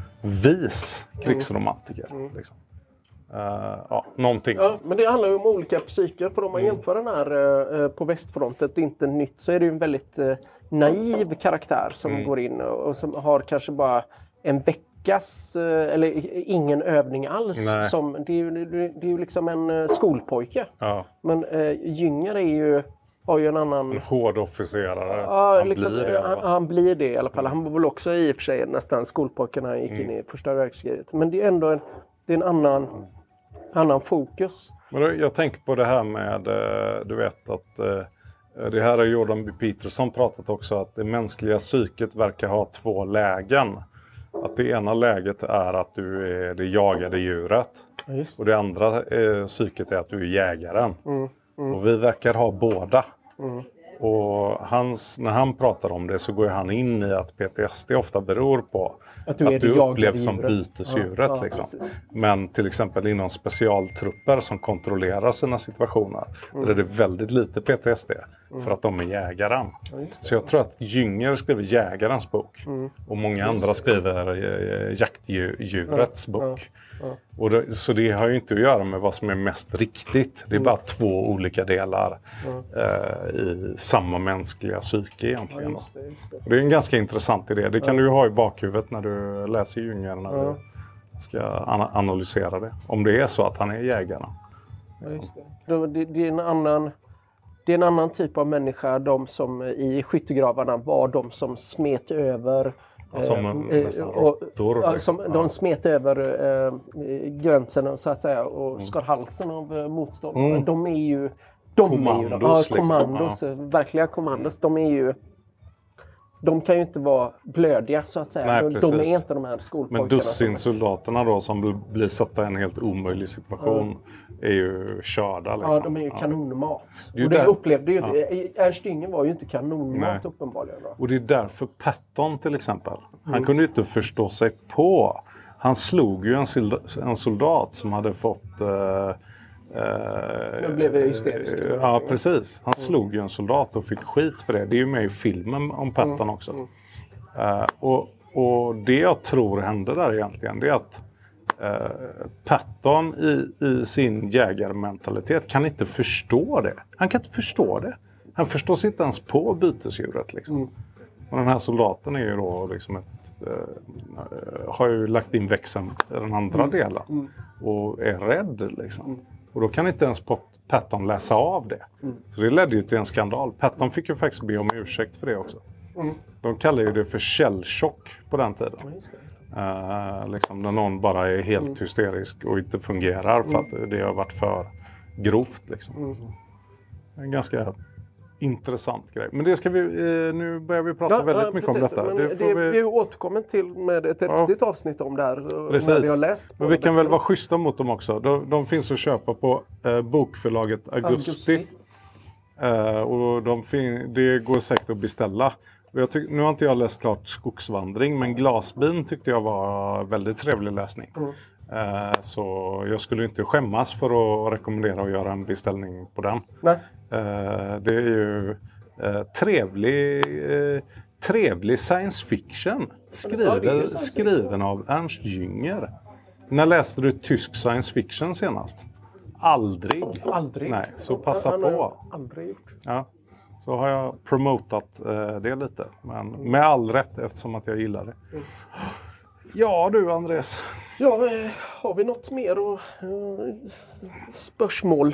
vis krigsromantiker. Mm. Liksom. Uh, ja, någonting ja, men det handlar ju om olika psyker. För om man mm. jämför den här uh, På västfronten, det är inte nytt, så är det ju en väldigt uh, naiv karaktär som mm. går in och, och som har kanske bara en veckas uh, eller ingen övning alls. Som, det, är ju, det är ju liksom en uh, skolpojke. Ja. Men uh, Jünger är ju har ju en annan... En hård officerare. Ja, han, liksom, blir det, han, han blir det i alla fall. Han var väl också i och för sig nästan skolpojke när han gick mm. in i första världskriget. Men det är ändå en, det är en annan, mm. annan fokus. Men då, jag tänker på det här med, du vet att det här har Jordan B. Peterson pratat också, att det mänskliga psyket verkar ha två lägen. Att det ena läget är att du är det jagade djuret. Ja, och det andra eh, psyket är att du är jägaren. Mm. Mm. Och vi verkar ha båda. Mm. Och hans, när han pratar om det så går han in i att P T S D ofta beror på att du, att du upplevs som bytesdjuret. Ja, ja, liksom. Men till exempel inom specialtrupper som kontrollerar sina situationer mm. där är det väldigt lite P T S D mm. för att de är jägaren. Ja, så jag tror att Jünger skriver jägarens bok mm. och många just andra skriver äh, jaktdjurets ja, bok. Ja. Ja. Och det, så det har ju inte att göra med vad som är mest riktigt. Det är mm. bara två olika delar ja. eh, i samma mänskliga psyke egentligen. Ja, just det, just det. Det är en ganska intressant idé. Det kan ja. du ju ha i bakhuvudet när du läser Jünger, när ja. du ska ana- analysera det. Om det är så att han är jägare. Ja, just det. Det, det, är en annan, det är en annan typ av människa. De som i skyttegravarna var de som smet över... Som, eh, och, ja, som ja. De smet över eh, gränsen så att säga och mm. skar halsen av eh, motståndare. Mm. De är ju de kommandos, är ju, ja, kommandos liksom. Ja. Verkliga kommandos. De är ju de kan ju inte vara blödiga så att säga. Nej, de, de är inte de här skolpojkarna. Men dussinsoldaterna då som blir satta i en helt omöjlig situation ja. är ju körda. Liksom. Ja, de är ju kanonmat. Det är och det där... upplevde ju ja. Ernst Jünger var ju inte kanonmat Nej. uppenbarligen. Då. Och det är därför Patton till exempel. Han mm. kunde ju inte förstå sig på. Han slog ju en, en soldat som hade fått... Uh, Jag blev hysterisk. Uh, ja, precis. Han mm. slog ju en soldat och fick skit för det. Det är ju med i filmen om Patton mm. också. Mm. Uh, och, och det jag tror hände där egentligen, det är att uh, Patton i, i sin jägarmentalitet kan inte förstå det. Han kan inte förstå det. Han förstår sig inte ens på bytesdjuret liksom. Mm. Och den här soldaten är ju då liksom ett, uh, har ju lagt in växeln i den andra mm. delen. Mm. Och är rädd liksom. Mm. Och då kan inte ens Patton läsa av det. Mm. Så det ledde ju till en skandal. Patton fick ju faktiskt be om ursäkt för det också. Mm. De kallar ju det för källchock på den tiden. Ja, just det, just det. Uh, liksom när någon bara är helt mm. hysterisk och inte fungerar för mm. att det har varit för grovt. Liksom. Mm. En ganska intressant grej. Men det ska vi, uh, nu börjar vi prata ja, väldigt ja, mycket precis. om detta. Men det det, vi... vi återkommer till med ett ja. riktigt avsnitt om det här. Precis. När vi har läst Men vi kan väl vara schyssta mot dem också. De, de finns att köpa på uh, bokförlaget Augusti. Augusti. Uh, och de fin- det går säkert att beställa. Och jag tyck- nu har inte jag läst klart Skogsvandring, men Glasbin tyckte jag var väldigt trevlig läsning. Mm. Eh, så jag skulle inte skämmas för att rekommendera att göra en beställning på den. Nej. Eh, det är ju eh, trevlig, eh, trevlig science fiction. Skriven, Ja, det är science skriven fiction. av Ernst Jünger. När läste du tysk science fiction senast? Aldrig. Aldrig. Nej, så passa Han har på. aldrig gjort. Ja. Så har jag promotat eh, det lite. Men med all rätt eftersom att jag gillar det. Mm. Ja du Andres. Ja, eh, har vi något mer och, eh, spörsmål?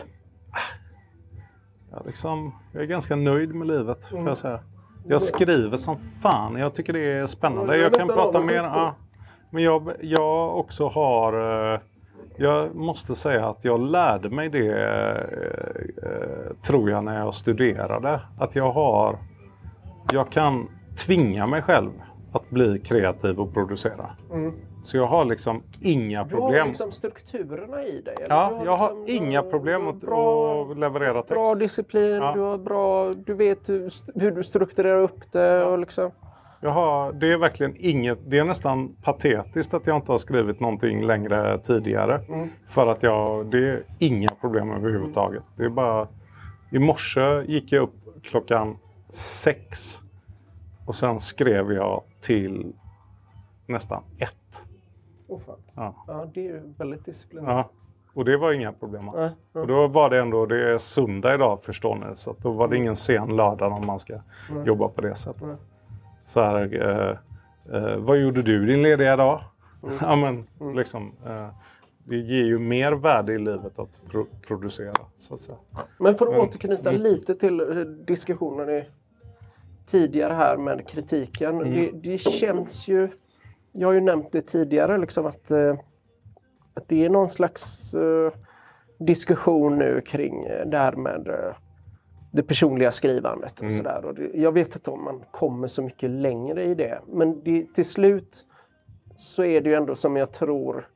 Jag, liksom, jag är ganska nöjd med livet, får Mm. jag säga. Jag skriver som fan. Jag tycker det är spännande. Ja, jag Jag kan nästan prata avundsjuk mer. på det. Ja. Men jag, jag också har... eh, Jag måste säga att jag lärde mig det, eh, eh, tror jag, när jag studerade. Att jag har... Jag kan tvinga mig själv att bli kreativ och producera. Mm. Så jag har liksom inga Du har problem. liksom strukturerna i dig? eller? Ja, Du jag har liksom, inga du- problem du har att, bra, att leverera text. bra disciplin, Ja. du har bra, du vet hur, hur du strukturerar upp det och liksom. Jag har, det är verkligen inget, det är nästan patetiskt att jag inte har skrivit någonting längre tidigare. Mm. För att jag, det är inga problem överhuvudtaget. Det är bara, i morse gick jag upp klockan sex. Och sen skrev jag till nästan ett. Oh, fan. Ja. Ja, det är ju väldigt disciplinerat. Ja. Och det var inga problem alls. Nej, nej. Och då var det ändå, det är söndag idag förstår ni. Så att då var det ingen sen lördag om man ska Nej. jobba på det sättet. Nej. Så här, eh, eh, vad gjorde du din lediga dag? Mm. Ja men Mm. liksom, eh, det ger ju mer värde i livet att pro- producera så att säga. Men för att Mm. återknyta Mm. lite till eh, diskussionen i, tidigare här med kritiken. Mm. Det, det känns ju, jag har ju nämnt det tidigare, liksom att, eh, att det är någon slags eh, diskussion nu kring eh, det här med eh, det personliga skrivandet och Mm. sådär. Och det, jag vet inte om man kommer så mycket längre i det. Men det, till slut så är det ju ändå som jag tror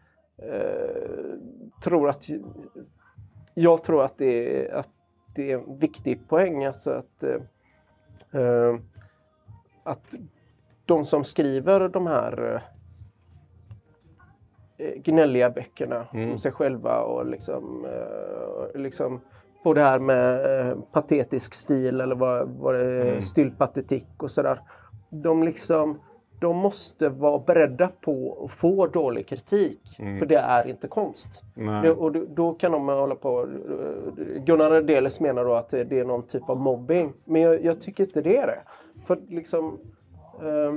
eh, tror att jag tror att det är, att det är en viktig poäng. Alltså att, eh, att de som skriver de här eh, gnälliga böckerna Mm. om sig själva och liksom, eh, liksom på det här med eh, patetisk stil eller vad, vad det är, Mm. stillpatetik och sådär. De liksom de måste vara beredda på att få dålig kritik. Mm. För det är inte konst. Nej. Det, och då, då kan de hålla på. Gunnar Redeles menar då att det är någon typ av mobbing. Men jag, jag tycker inte det är det. För liksom... Eh,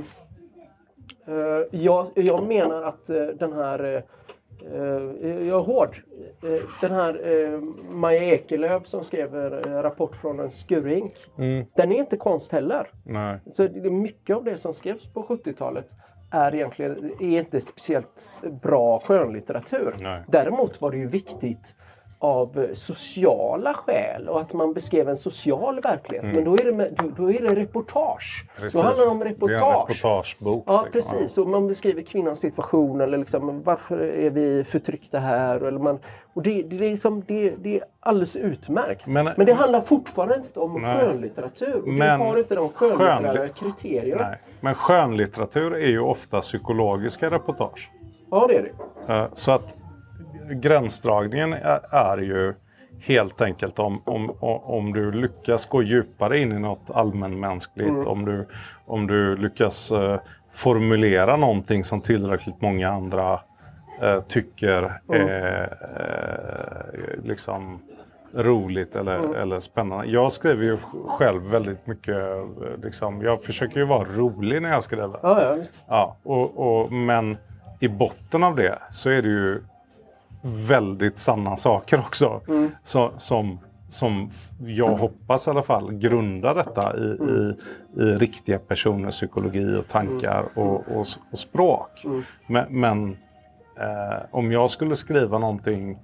eh, jag, jag menar att eh, den här... Eh, jag är hård. Eh, den här eh, Maja Ekelöf som skrev en rapport från en skurink. Mm. Den är inte konst heller. Nej. Så det är mycket av det som skrevs på sjuttiotalet är egentligen är inte speciellt bra skönlitteratur. Nej. Däremot var det ju viktigt av sociala skäl och att man beskrev en social verklighet. Mm. Men då är det, med, då, då är det reportage. Precis. Då handlar det om Det är en reportage. reportagebok. Ja, liksom. precis. Och man beskriver kvinnans situation eller liksom, varför är vi förtryckta här? Eller man, och det, det, är som, det, det är alldeles utmärkt. Men- Men, det handlar fortfarande inte om Nej. skönlitteratur. Och Men det har inte de skönlitterära skönli- kriterierna. Nej. Men skönlitteratur är ju ofta psykologiska reportage. Ja, det är det. Eh, Så att gränsdragningen är, är ju helt enkelt om, om, om du lyckas gå djupare in i något allmänmänskligt. Mm. Om, du, om du lyckas eh, formulera någonting som tillräckligt många andra eh, tycker Mm. är eh, liksom roligt eller, Mm. eller spännande. Jag skriver ju själv väldigt mycket, eh, liksom, jag försöker ju vara rolig när jag skriver. Ja, ja, visst. Ja, och, och, men i botten av det så är det ju väldigt sanna saker också. Mm. Så, som, som jag hoppas i alla fall grundar detta i, Mm. i, i riktiga personers psykologi och tankar och, och, och språk. Mm. Men, men eh, om jag skulle skriva någonting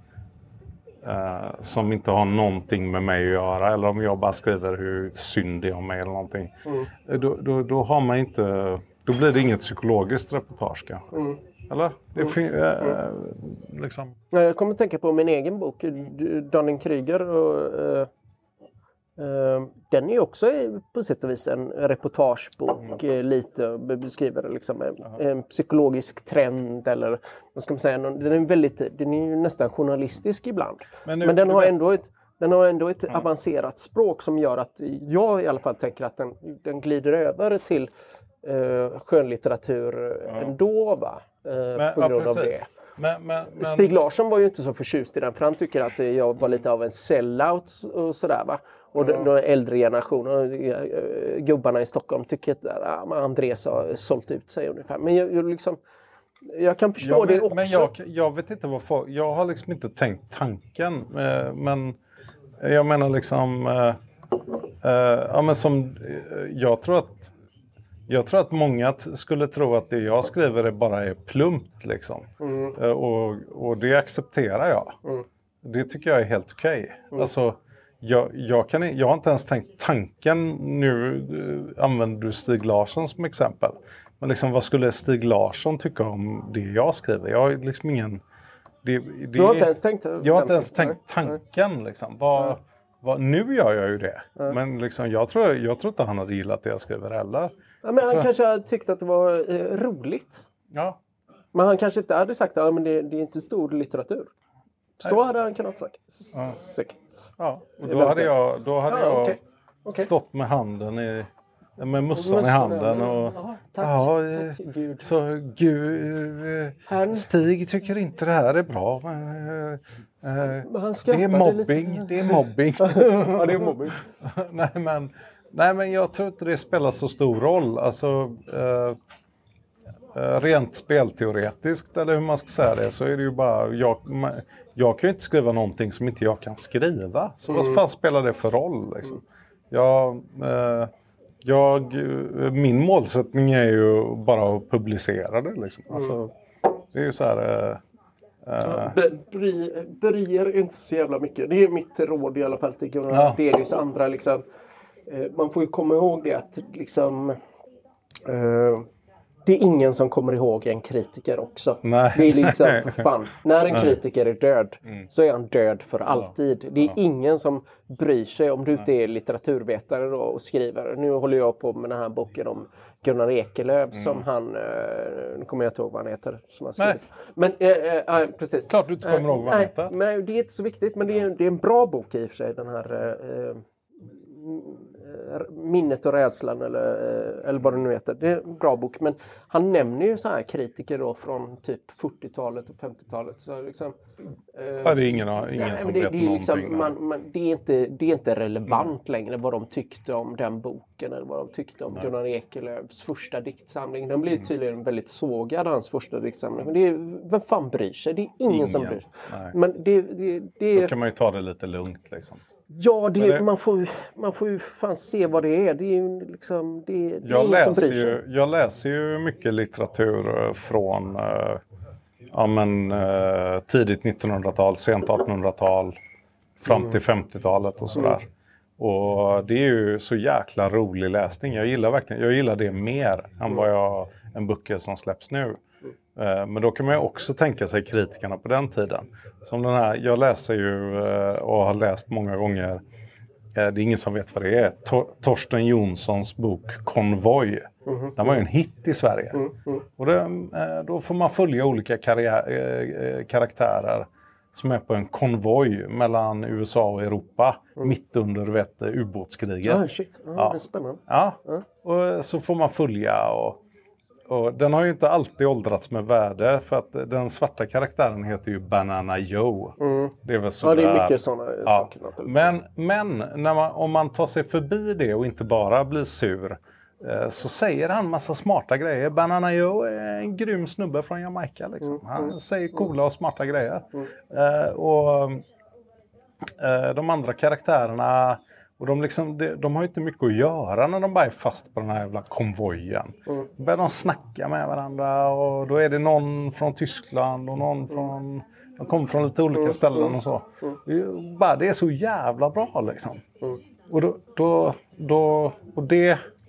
eh, som inte har någonting med mig att göra, eller om jag bara skriver hur synd det är om mig eller någonting, Mm. då, då, då har man inte, då blir det inget psykologiskt reportage kanske. Mm. Eller? Det fin- äh, liksom. Jag kommer att tänka på min egen bok, Dunning-Kruger. Och, eh, Uh, den är också på sätt och vis en reportagebok, mm. lite beskriver liksom en, en psykologisk trend eller vad ska man säga, den är väldigt, den är ju nästan journalistisk ibland. Men, nu, Men den, har ändå ett, den har ändå ett mm. avancerat språk som gör att jag i alla fall tänker att den, den glider över till uh, skönlitteratur mm. ändå, va? Uh, Men, på grund ja, av det. Men, men, men... Stig Larsson var ju inte så förtjust i den, för han tycker att jag var lite av en sellout och sådär, va. Och mm. den äldre generationen, gubbarna i Stockholm, tycker att ja, Andreas har sålt ut sig ungefär. Men jag, jag, liksom, jag kan förstå ja, men, det också. Men jag, jag vet inte varför, jag har liksom inte tänkt tanken. Men jag menar liksom, äh, äh, ja men som, jag tror att Jag tror att många t- skulle tro att det jag skriver är bara är plumpt liksom. Mm. Uh, och, och det accepterar jag. Mm. Det tycker jag är helt okej. Okay. Mm. Alltså, jag, jag, kan, jag har inte ens tänkt tanken, nu uh, använder du Stig Larsson som exempel. Men liksom, vad skulle Stig Larsson tycka om det jag skriver? Jag har liksom ingen... Det, det, du har inte ens tänkt Jag har inte ens tänkt tanken liksom. Vad, mm. vad, nu gör jag ju det. Mm. Men liksom, jag, tror, jag tror inte han hade gillat det jag skriver heller. Ja, men han kanske tyckte att det var eh, roligt. Ja. Men han kanske inte hade sagt att ja, men det, det är inte stor litteratur. Så Nej. hade han kunnat sagt. Ja. Sekt. Ja, och då hade jag, då hade ja, jag okay. Okay. stått med handen i, med mussan i handen. Och, ja, tack, ja, tack Gud. Så Gud, han... Stig tycker inte det här är bra. Men, äh, han det är mobbing. Lite... Det är mobbing. Ja, det är mobbing. Nej, men... Nej, men jag tror inte det spelar så stor roll. Alltså, eh, rent spelteoretiskt, eller hur man ska säga det, så är det ju bara... Jag, jag kan ju inte skriva någonting som inte jag kan skriva. Så mm. vad fan spelar det för roll? Liksom? Jag, eh, jag, min målsättning är ju bara att publicera det. Liksom. Alltså, det är ju så här... Eh, Ja, bry, bry er inte så jävla mycket. Det är mitt råd i alla fall till Gunnar ja. Delius andra liksom. Man får ju komma ihåg det att liksom, uh, det är ingen som kommer ihåg en kritiker också. Nej. Det är liksom för fan. När en kritiker är död mm. så är han död för alltid. Det är ja. ingen som bryr sig om du inte är litteraturvetare då och skriver. Nu håller jag på med den här boken om Gunnar Ekelöf mm. som han, uh, nu kommer jag inte ihåg vad han heter. Som han skrivit. Men uh, uh, precis. Klart du inte kommer ihåg vad han heter. Men det är inte så viktigt, men det är, det är en bra bok i och för sig, den här... Uh, Minnet och rädslan eller, eller vad det nu heter. Det är en bra bok, men han nämner ju så här kritiker då från typ fyrtiotalet och femtiotalet. Så liksom, eh, ja, det är ingen, ingen nej, som det, vet det är någonting. Liksom, man, man, det, är inte, det är inte relevant mm. längre vad de tyckte om den boken eller vad de tyckte om nej. Gunnar Ekelöfs första diktsamling. Den blir tydligen mm. väldigt sågad, hans första diktsamling. Men det är, vem fan bryr sig? Det är ingen, ingen. som bryr sig. Nej. Men det, det, det, då kan man ju ta det lite lugnt liksom. Ja, det, det... Man, får, man får ju fan se vad det är. Det är ju liksom, det, det jag, är läser ju, jag läser ju mycket litteratur från äh, ja, men, äh, tidigt nittonhundratal, sent artonhundratal, fram till mm. femtiotalet och sådär. Mm. Och det är ju så jäkla rolig läsning. Jag gillar verkligen, jag gillar det mer än vad jag, en böcker som släpps nu. Men då kan man ju också tänka sig kritikerna på den tiden. Som den här, jag läser ju och har läst många gånger, det är ingen som vet vad det är, Tor- Torsten Jonssons bok Konvoj. Mm-hmm. Den var ju en hit i Sverige. Mm-hmm. Och det, då får man följa olika karriär, karaktärer som är på en konvoj mellan U S A och Europa mm. mitt under vet, ubåtskriget. Ah, shit. Ah, ja. Det är spännande. Ja, mm. och så får man följa och Och den har ju inte alltid åldrats med värde, för att den svarta karaktären heter ju Banana Joe. Mm. Det är väl så. Ja, det är mycket sådana ja. saker. Men, men när man, om man tar sig förbi det och inte bara blir sur, eh, så säger han massa smarta grejer. Banana Joe är en grym snubbe från Jamaica. Liksom. Mm. Han säger coola och smarta grejer. Mm. Eh, och eh, de andra karaktärerna... Och de, liksom, de, de har ju inte mycket att göra när de bara är fast på den här jävla konvojen. Mm. Då börjar de snacka med varandra och då är det någon från Tyskland och någon från... De kommer från lite olika mm. ställen och så. Mm. Det, är bara, det är så jävla bra liksom. Mm. Och då... då, då och det...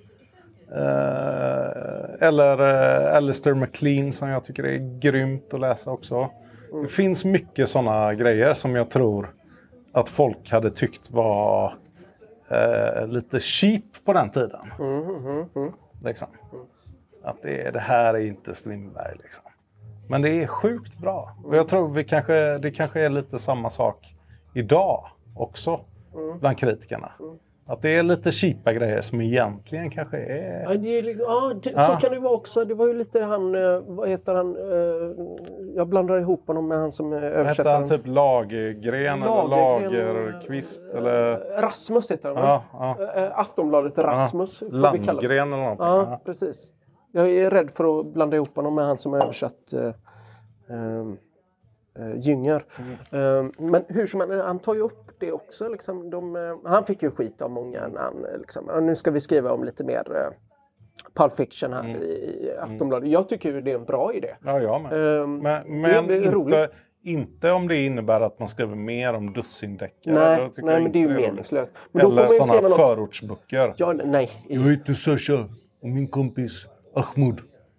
Eh, eller eh, Alistair MacLean som jag tycker är grymt att läsa också. Mm. Det finns mycket sådana grejer som jag tror att folk hade tyckt var... eh, lite cheap på den tiden. Mm, mm, mm. Liksom. Att det, det här är inte Strindberg liksom. Men det är sjukt bra. Och jag tror vi kanske, det kanske är lite samma sak idag också mm. bland kritikerna. Mm. Att det är lite cheapa grejer som egentligen kanske är... Ja, det är liksom, ja, det, ja. Så kan det vara också. Det var ju lite han, vad heter han? Jag blandar ihop honom med han som översätter. Hette han typ Lagergren, Lagergren eller Lagerqvist? Eller... Rasmus heter han. Ja, ja. Aftonbladet Rasmus. Ja. Landgren eller någonting. Ja, ja, precis. Jag är rädd för att blanda ihop honom med han som översatt uh, uh, uh, Gynger. Mm. Uh, men hur som helst, han tar ju upp det också. Liksom, de, uh, han fick ju skit av många namn. Liksom. Uh, nu ska vi skriva om lite mer uh, Pulp Fiction här mm. i, i Aftonbladet. Jag tycker det är en bra idé. Ja, jag med. Uh, men men det är inte, inte om det innebär att man skriver mer om dussindeckare. Nej, nej men det är ju meningslöst. Men eller då får sådana något... förortsböcker. Ja, nej. Jag heter Sasha och min kompis Ahmud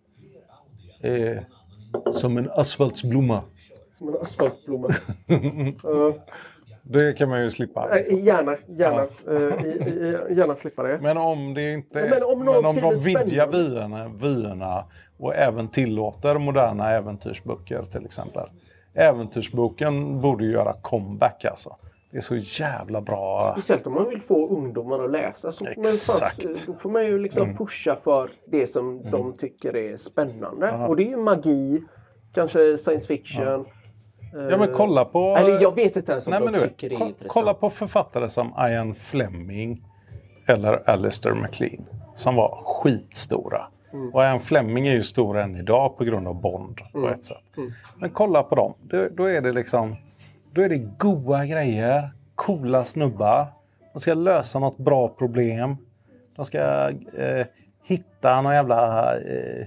är som en asfaltsblomma. Som en asfaltsblomma. uh. Det kan man ju slippa. Liksom. Gärna, gärna, ja. uh, gärna slippa det. Men om det inte är, men om, men om de vidgar vyerna, vyerna och även tillåter moderna äventyrsböcker till exempel. Äventyrsboken borde ju göra comeback alltså. Det är så jävla bra. Speciellt om man vill få ungdomar att läsa. Så får man fast, då får man ju liksom mm. pusha för det som mm. de tycker är spännande. Aha. Och det är ju magi, kanske science fiction. Ja, ja men kolla på... Eller jag vet inte ens om nej, de men du, tycker det är ko- intressant. Kolla på författare som Ian Fleming eller Alistair MacLean. Som var skitstora. Mm. Och Ian Fleming är ju stor än idag på grund av Bond på mm. ett sätt. Mm. Men kolla på dem. Då, då är det liksom... Då är det goda grejer, coola snubbar. De ska lösa något bra problem. De ska eh, hitta någon jävla eh,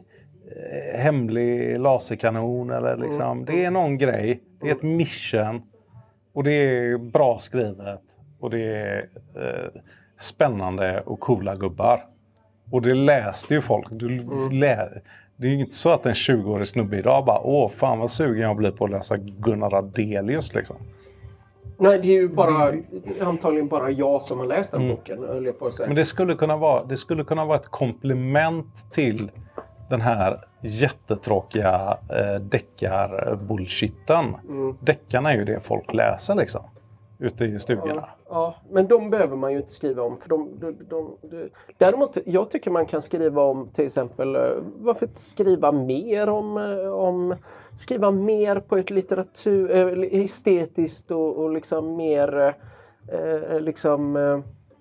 hemlig laserkanon. Eller liksom. Mm. Det är någon grej. Det är ett mission. Och det är bra skrivet. Och det är eh, spännande och coola gubbar. Och det läste ju folk. Du mm. lä- Det är ju inte så att en tjugoårig snubbe idag bara åh fan vad sugen jag blir på att läsa Gunnar Adelius liksom. Nej, det är ju bara antagligen bara jag som har läst den mm. boken, höll jag på att säga. Men det skulle kunna vara det skulle kunna vara ett komplement till den här jättetråkiga eh, deckar-bullshitten. Mm. Deckarna är ju det folk läser liksom. Ute i stugorna. Ja, ja, men de behöver man ju inte skriva om. För de, de, de, de, däremot, jag tycker man kan skriva om till exempel, varför inte skriva mer om, om skriva mer på ett litteratur, äh, estetiskt och, och liksom mer äh, liksom äh,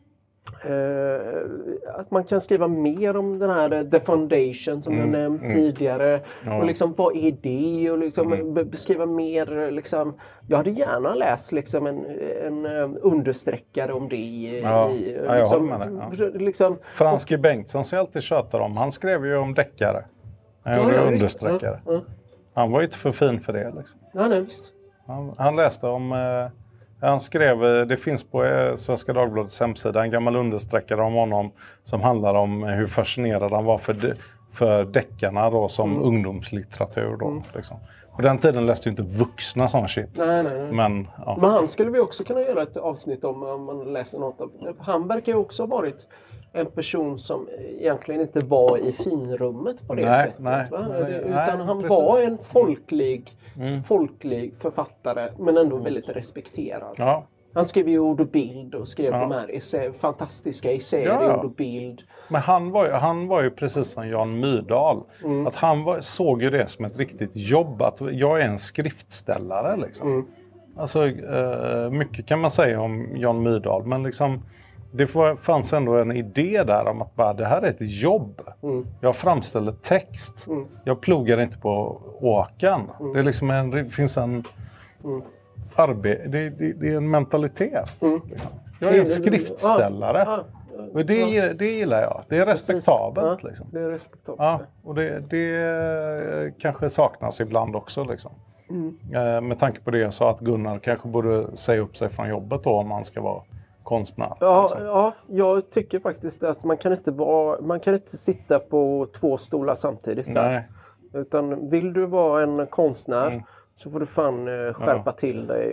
att man kan skriva mer om den här The Foundation som mm, jag nämnt mm. tidigare ja. Och liksom vad är det och liksom mm. beskriva mer liksom, jag hade gärna läst liksom en, en understreckare om det i, ja. i ja, liksom, ja. liksom, Franske och, Bengtsson som jag alltid tjatar om, han skrev ju om deckare han gjorde ja, ja, understreckare ja, ja. Han var ju inte för fin för det liksom. Ja, nej, visst. Han, han läste om eh, han skrev, det finns på Svenska Dagbladets hemsida en gammal understreckare om honom som handlar om hur fascinerad han var för, de, för deckarna då som mm. ungdomslitteratur då. Mm. Liksom. På den tiden läste ju inte vuxna sån shit. Nej, nej, nej. Men, ja. Men han skulle vi också kunna göra ett avsnitt om om man läser något av. Han verkar ju också ha varit en person som egentligen inte var i finrummet på det nej, sättet. Nej, va? nej, Utan nej, han precis. var en folklig, mm. folklig författare men ändå väldigt respekterad. Ja. Han skrev ju ord och bild och skrev ja. de här essä, fantastiska essäer ja, ja. i ord och bild. Men han var ju, han var ju precis som Jan Myrdal. Mm. Att han var, såg ju det som ett riktigt jobb. Att jag är en skriftställare liksom. Mm. Alltså eh, mycket kan man säga om Jan Myrdal. Men liksom det fanns ändå en idé där om att bara, det här är ett jobb. Mm. Jag framställer text. Mm. Jag plogar inte på åken. Mm. Det, är liksom en, det finns en mm. arbete. Det, det, det är en mentalitet. Mm. Liksom. Jag är en skriftställare. Ja, ja, ja, och det, det gillar jag. Det är respektabelt. Ja, liksom. Det är respektabelt. Ja, och det, det kanske saknas ibland också. Liksom. Mm. Med tanke på det så att Gunnar kanske borde säga upp sig från jobbet då om man ska vara konstnär. Ja, liksom. ja, jag tycker faktiskt att man kan inte vara, man kan inte sitta på två stolar samtidigt där. Nej. Utan vill du vara en konstnär mm. så får du fan skärpa ja. till dig och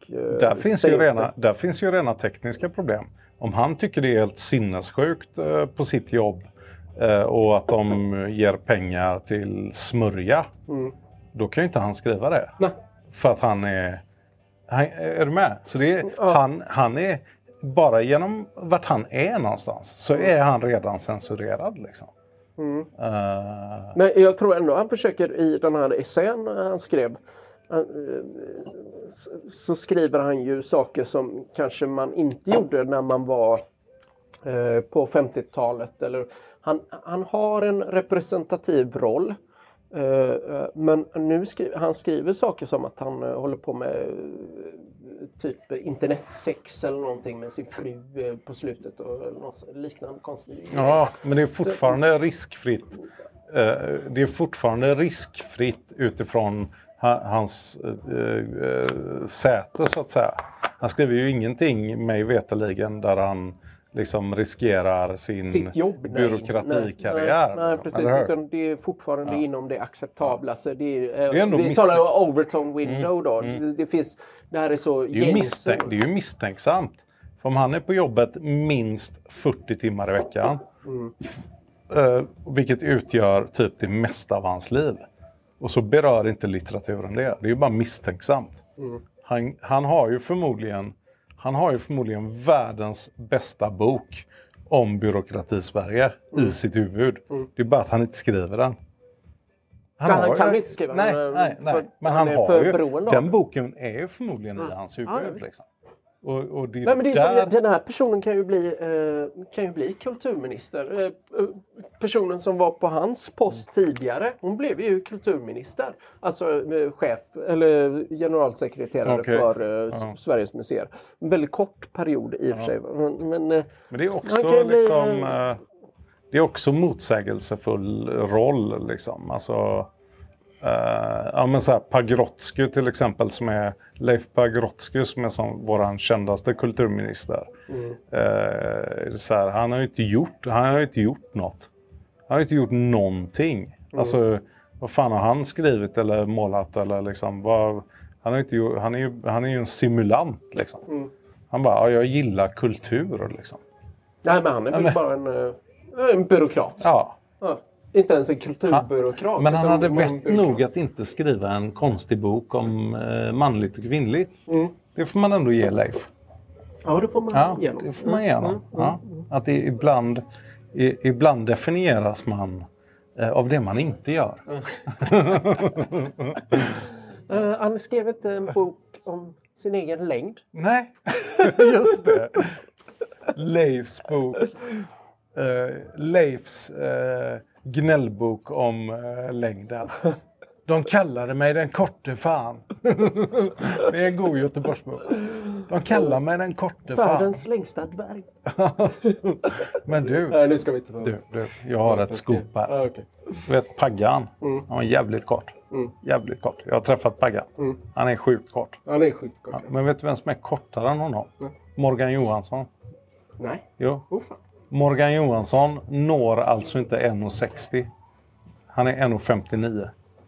eh, där, finns ju rena, där finns ju rena tekniska problem. Om han tycker det är helt sinnessjukt eh, på sitt jobb eh, och att de ger pengar till smörja, mm. då kan ju inte han skriva det. Nej. För att han är... Han, är du med? Så det är, ja. han, han är... Bara genom vart han är någonstans så är han redan censurerad liksom. Mm. Uh... Men jag tror ändå han försöker i den här essän han skrev så skriver han ju saker som kanske man inte gjorde när man var eh, på femtiotalet. Eller, han, han har en representativ roll. Eh, men nu skriver han skriver saker som att han eh, håller på med eh, typ internetsex eller någonting med sin fru eh, på slutet och något liknande konstigt. Ja, men det är fortfarande så, riskfritt. Eh, det är fortfarande riskfritt utifrån hans äh, säte så att säga. Han skriver ju ingenting mig veterligen där han liksom riskerar sin sitt jobb, byråkratikarriär. Nej, nej, nej precis. Utan det är fortfarande ja. inom det acceptabla. Ja. Så det är, det är ändå vi misstänk- talar om Overton window mm, då. Mm. Det, det finns, det här är så det är, ju misstänk- det är ju misstänksamt. För om han är på jobbet minst fyrtio timmar i veckan. Mm. Eh, vilket utgör typ det mesta av hans liv. Och så berör inte litteraturen det. Det är ju bara misstänksamt. Mm. Han, han, har ju förmodligen, han har ju förmodligen världens bästa bok om byråkrati i Sverige mm. i sitt huvud. Mm. Det är bara att han inte skriver den. Han, han har, kan ju, inte skriva nej, den. Nej, nej. Men han, han har ju, den boken är ju förmodligen mm. i hans huvud. Ja, liksom. Och, och det Nej, men det är där... som, den här personen kan ju bli, eh, kan ju bli kulturminister. Eh, personen som var på hans post mm. tidigare, hon blev ju kulturminister. Alltså eh, chef eller generalsekreterare okay. för eh, ja. Sveriges museer. En väldigt kort period i och för sig. Men, men, men det är också liksom, bli, eh, det är också motsägelsefull roll liksom. Alltså Uh, ja men så här Pagrotsky till exempel som är Leif Pagrotsky som är som våran kändaste kulturminister. Mm. Uh, så här, han har ju inte gjort han har ju inte gjort något. Han har inte gjort någonting. Mm. Alltså vad fan har han skrivit eller målat eller liksom vad han har inte gjort, han är ju han är ju en simulant liksom. Mm. Han bara ja, jag gillar kultur liksom. Nej men han är väl men... bara en en byråkrat. Ja. ja. Inte ens en kulturbyråkrat. Men han hade vett nog att inte skriva en konstig bok om eh, manligt och kvinnligt. Mm. Det får man ändå ge Leif. Ja, det får man ja, igenom. Det får man igenom. Mm. Ja. Att det ibland, i, ibland definieras man eh, av det man inte gör. Mm. uh, han skrev inte en bok om sin egen längd. Nej, just det. Leifs bok. Uh, Leifs uh, gnällbok om uh, längden. De kallade mig den korte fan. Det är en god Göteborgsbok. De kallar mig den korte fan. Världens längsta dvärg. Men du, Nej, nu ska vi inte du, du, jag har ett skop här. Ah, okay. Du vet Paggan, mm. han var jävligt kort. Mm. Jävligt kort. Jag har träffat Paggan. Mm. Han är sjukt kort. Han är sjukt kort. Ja, men vet du vem som är kortare än honom? Mm. Morgan Johansson. Nej. Jo. Oh, fan. Morgan Johansson når alltså inte en komma sextio. Han är en komma femtionio.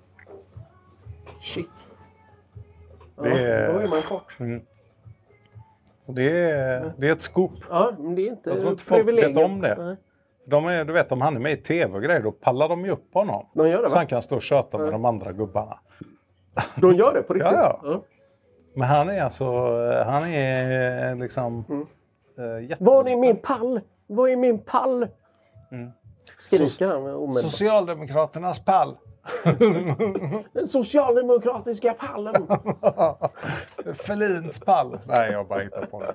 Shit. Det är, ja, då är man kort. Mm. Så det är, det är ett skop. Ja, men det är inte jag tror inte folk vet om det. Nej. De är, du vet, om han är med i tv och grejer, då pallar de ju upp på honom. De gör det, va? Så han kan stå och köta med ja. de andra gubbarna. De gör det på riktigt? Ja, ja. ja. Men han är alltså, han är liksom... Mm. Uh, Var är min pall? Vad är min pall? Mm. Skriker han omedelbart. Socialdemokraternas pall. Den socialdemokratiska pallen. Ferlins pall. Nej, jag bara hittar på det.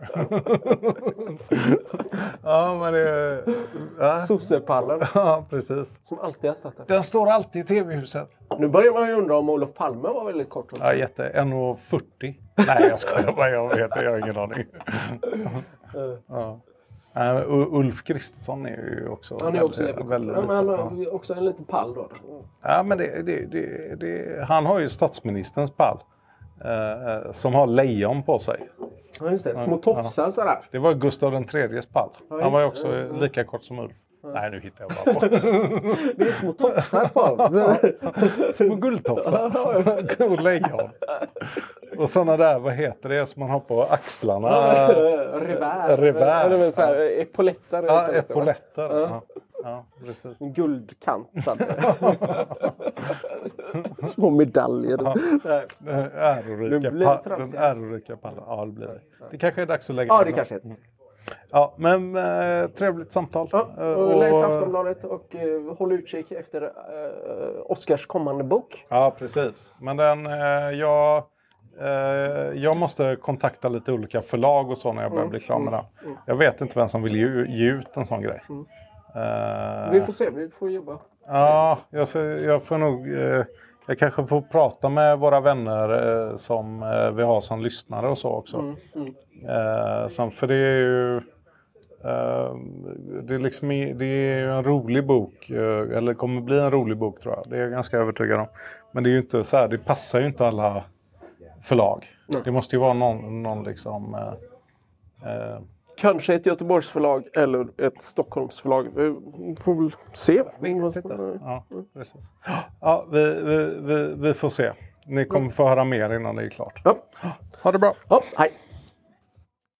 Ja, men det... Ja. Sossepallen. Ja, precis. Som alltid har stått där. Den står alltid i tv-huset. Nu börjar man ju undra om Olof Palme var väldigt kort också. Ja, jätte. en komma fyrtio. Nej, jag skojar bara. Jag vet det. Jag har ingen aning. Ja. Uh, Ulf Kristersson är ju också han är väldigt, också väldigt, väldigt ja, men han har också en liten pall då. Mm. Ja, men det, det, det, det, han har ju statsministerns pall uh, som har lejon på sig. Ja, just det. Små tofsar ja. Sådär. Det var Gustav den tredjes pall. Ja, han var ju också ja. lika kort som Ulf. Ja. Nej, nu hittar jag bara på. Det är små tofsar på. Små guldtofsar. Och lejon. Och sådana där, vad heter det som man har på axlarna? Revär. Revär. Eller så här, epauletter. Ja, epauletter. Ja. Ja, precis. Guldkantade. Små medaljer. Ja. Ärorika, pa- den ärorika pallen. Ja, det blir det. Det kanske är dags att lägga Ja, det kanske är det. Ja, men eh, trevligt samtal. Ja, och läs Aftonbladet och eh, håll utkik efter eh, Oscars kommande bok. Ja, precis. Men den, eh, jag, eh, jag måste kontakta lite olika förlag och så när jag börjar Mm. bli klar med Mm. det. Jag vet inte vem som vill ge, ge ut en sån grej. Mm. Eh, Vi får se, vi får jobba. Ja, jag får, jag får nog... Eh, jag kanske får prata med våra vänner eh, som eh, vi har som lyssnare och så också. Mm. Mm. Eh, som, för det är ju... Eh, det, är liksom, i- det är ju en rolig bok. Eh, eller kommer bli en rolig bok tror jag. Det är jag ganska övertygad om. Men det är ju inte så här, det passar ju inte alla förlag. Nej. Det måste ju vara någon, någon liksom... Eh, eh, Kanske ett Göteborgsförlag eller ett Stockholmsförlag. Vi får väl se. Ja, precis. Ja, vi, vi, vi, vi får se. Ni kommer få höra mer innan det är klart. Ja. Ha det bra. Ja, hej.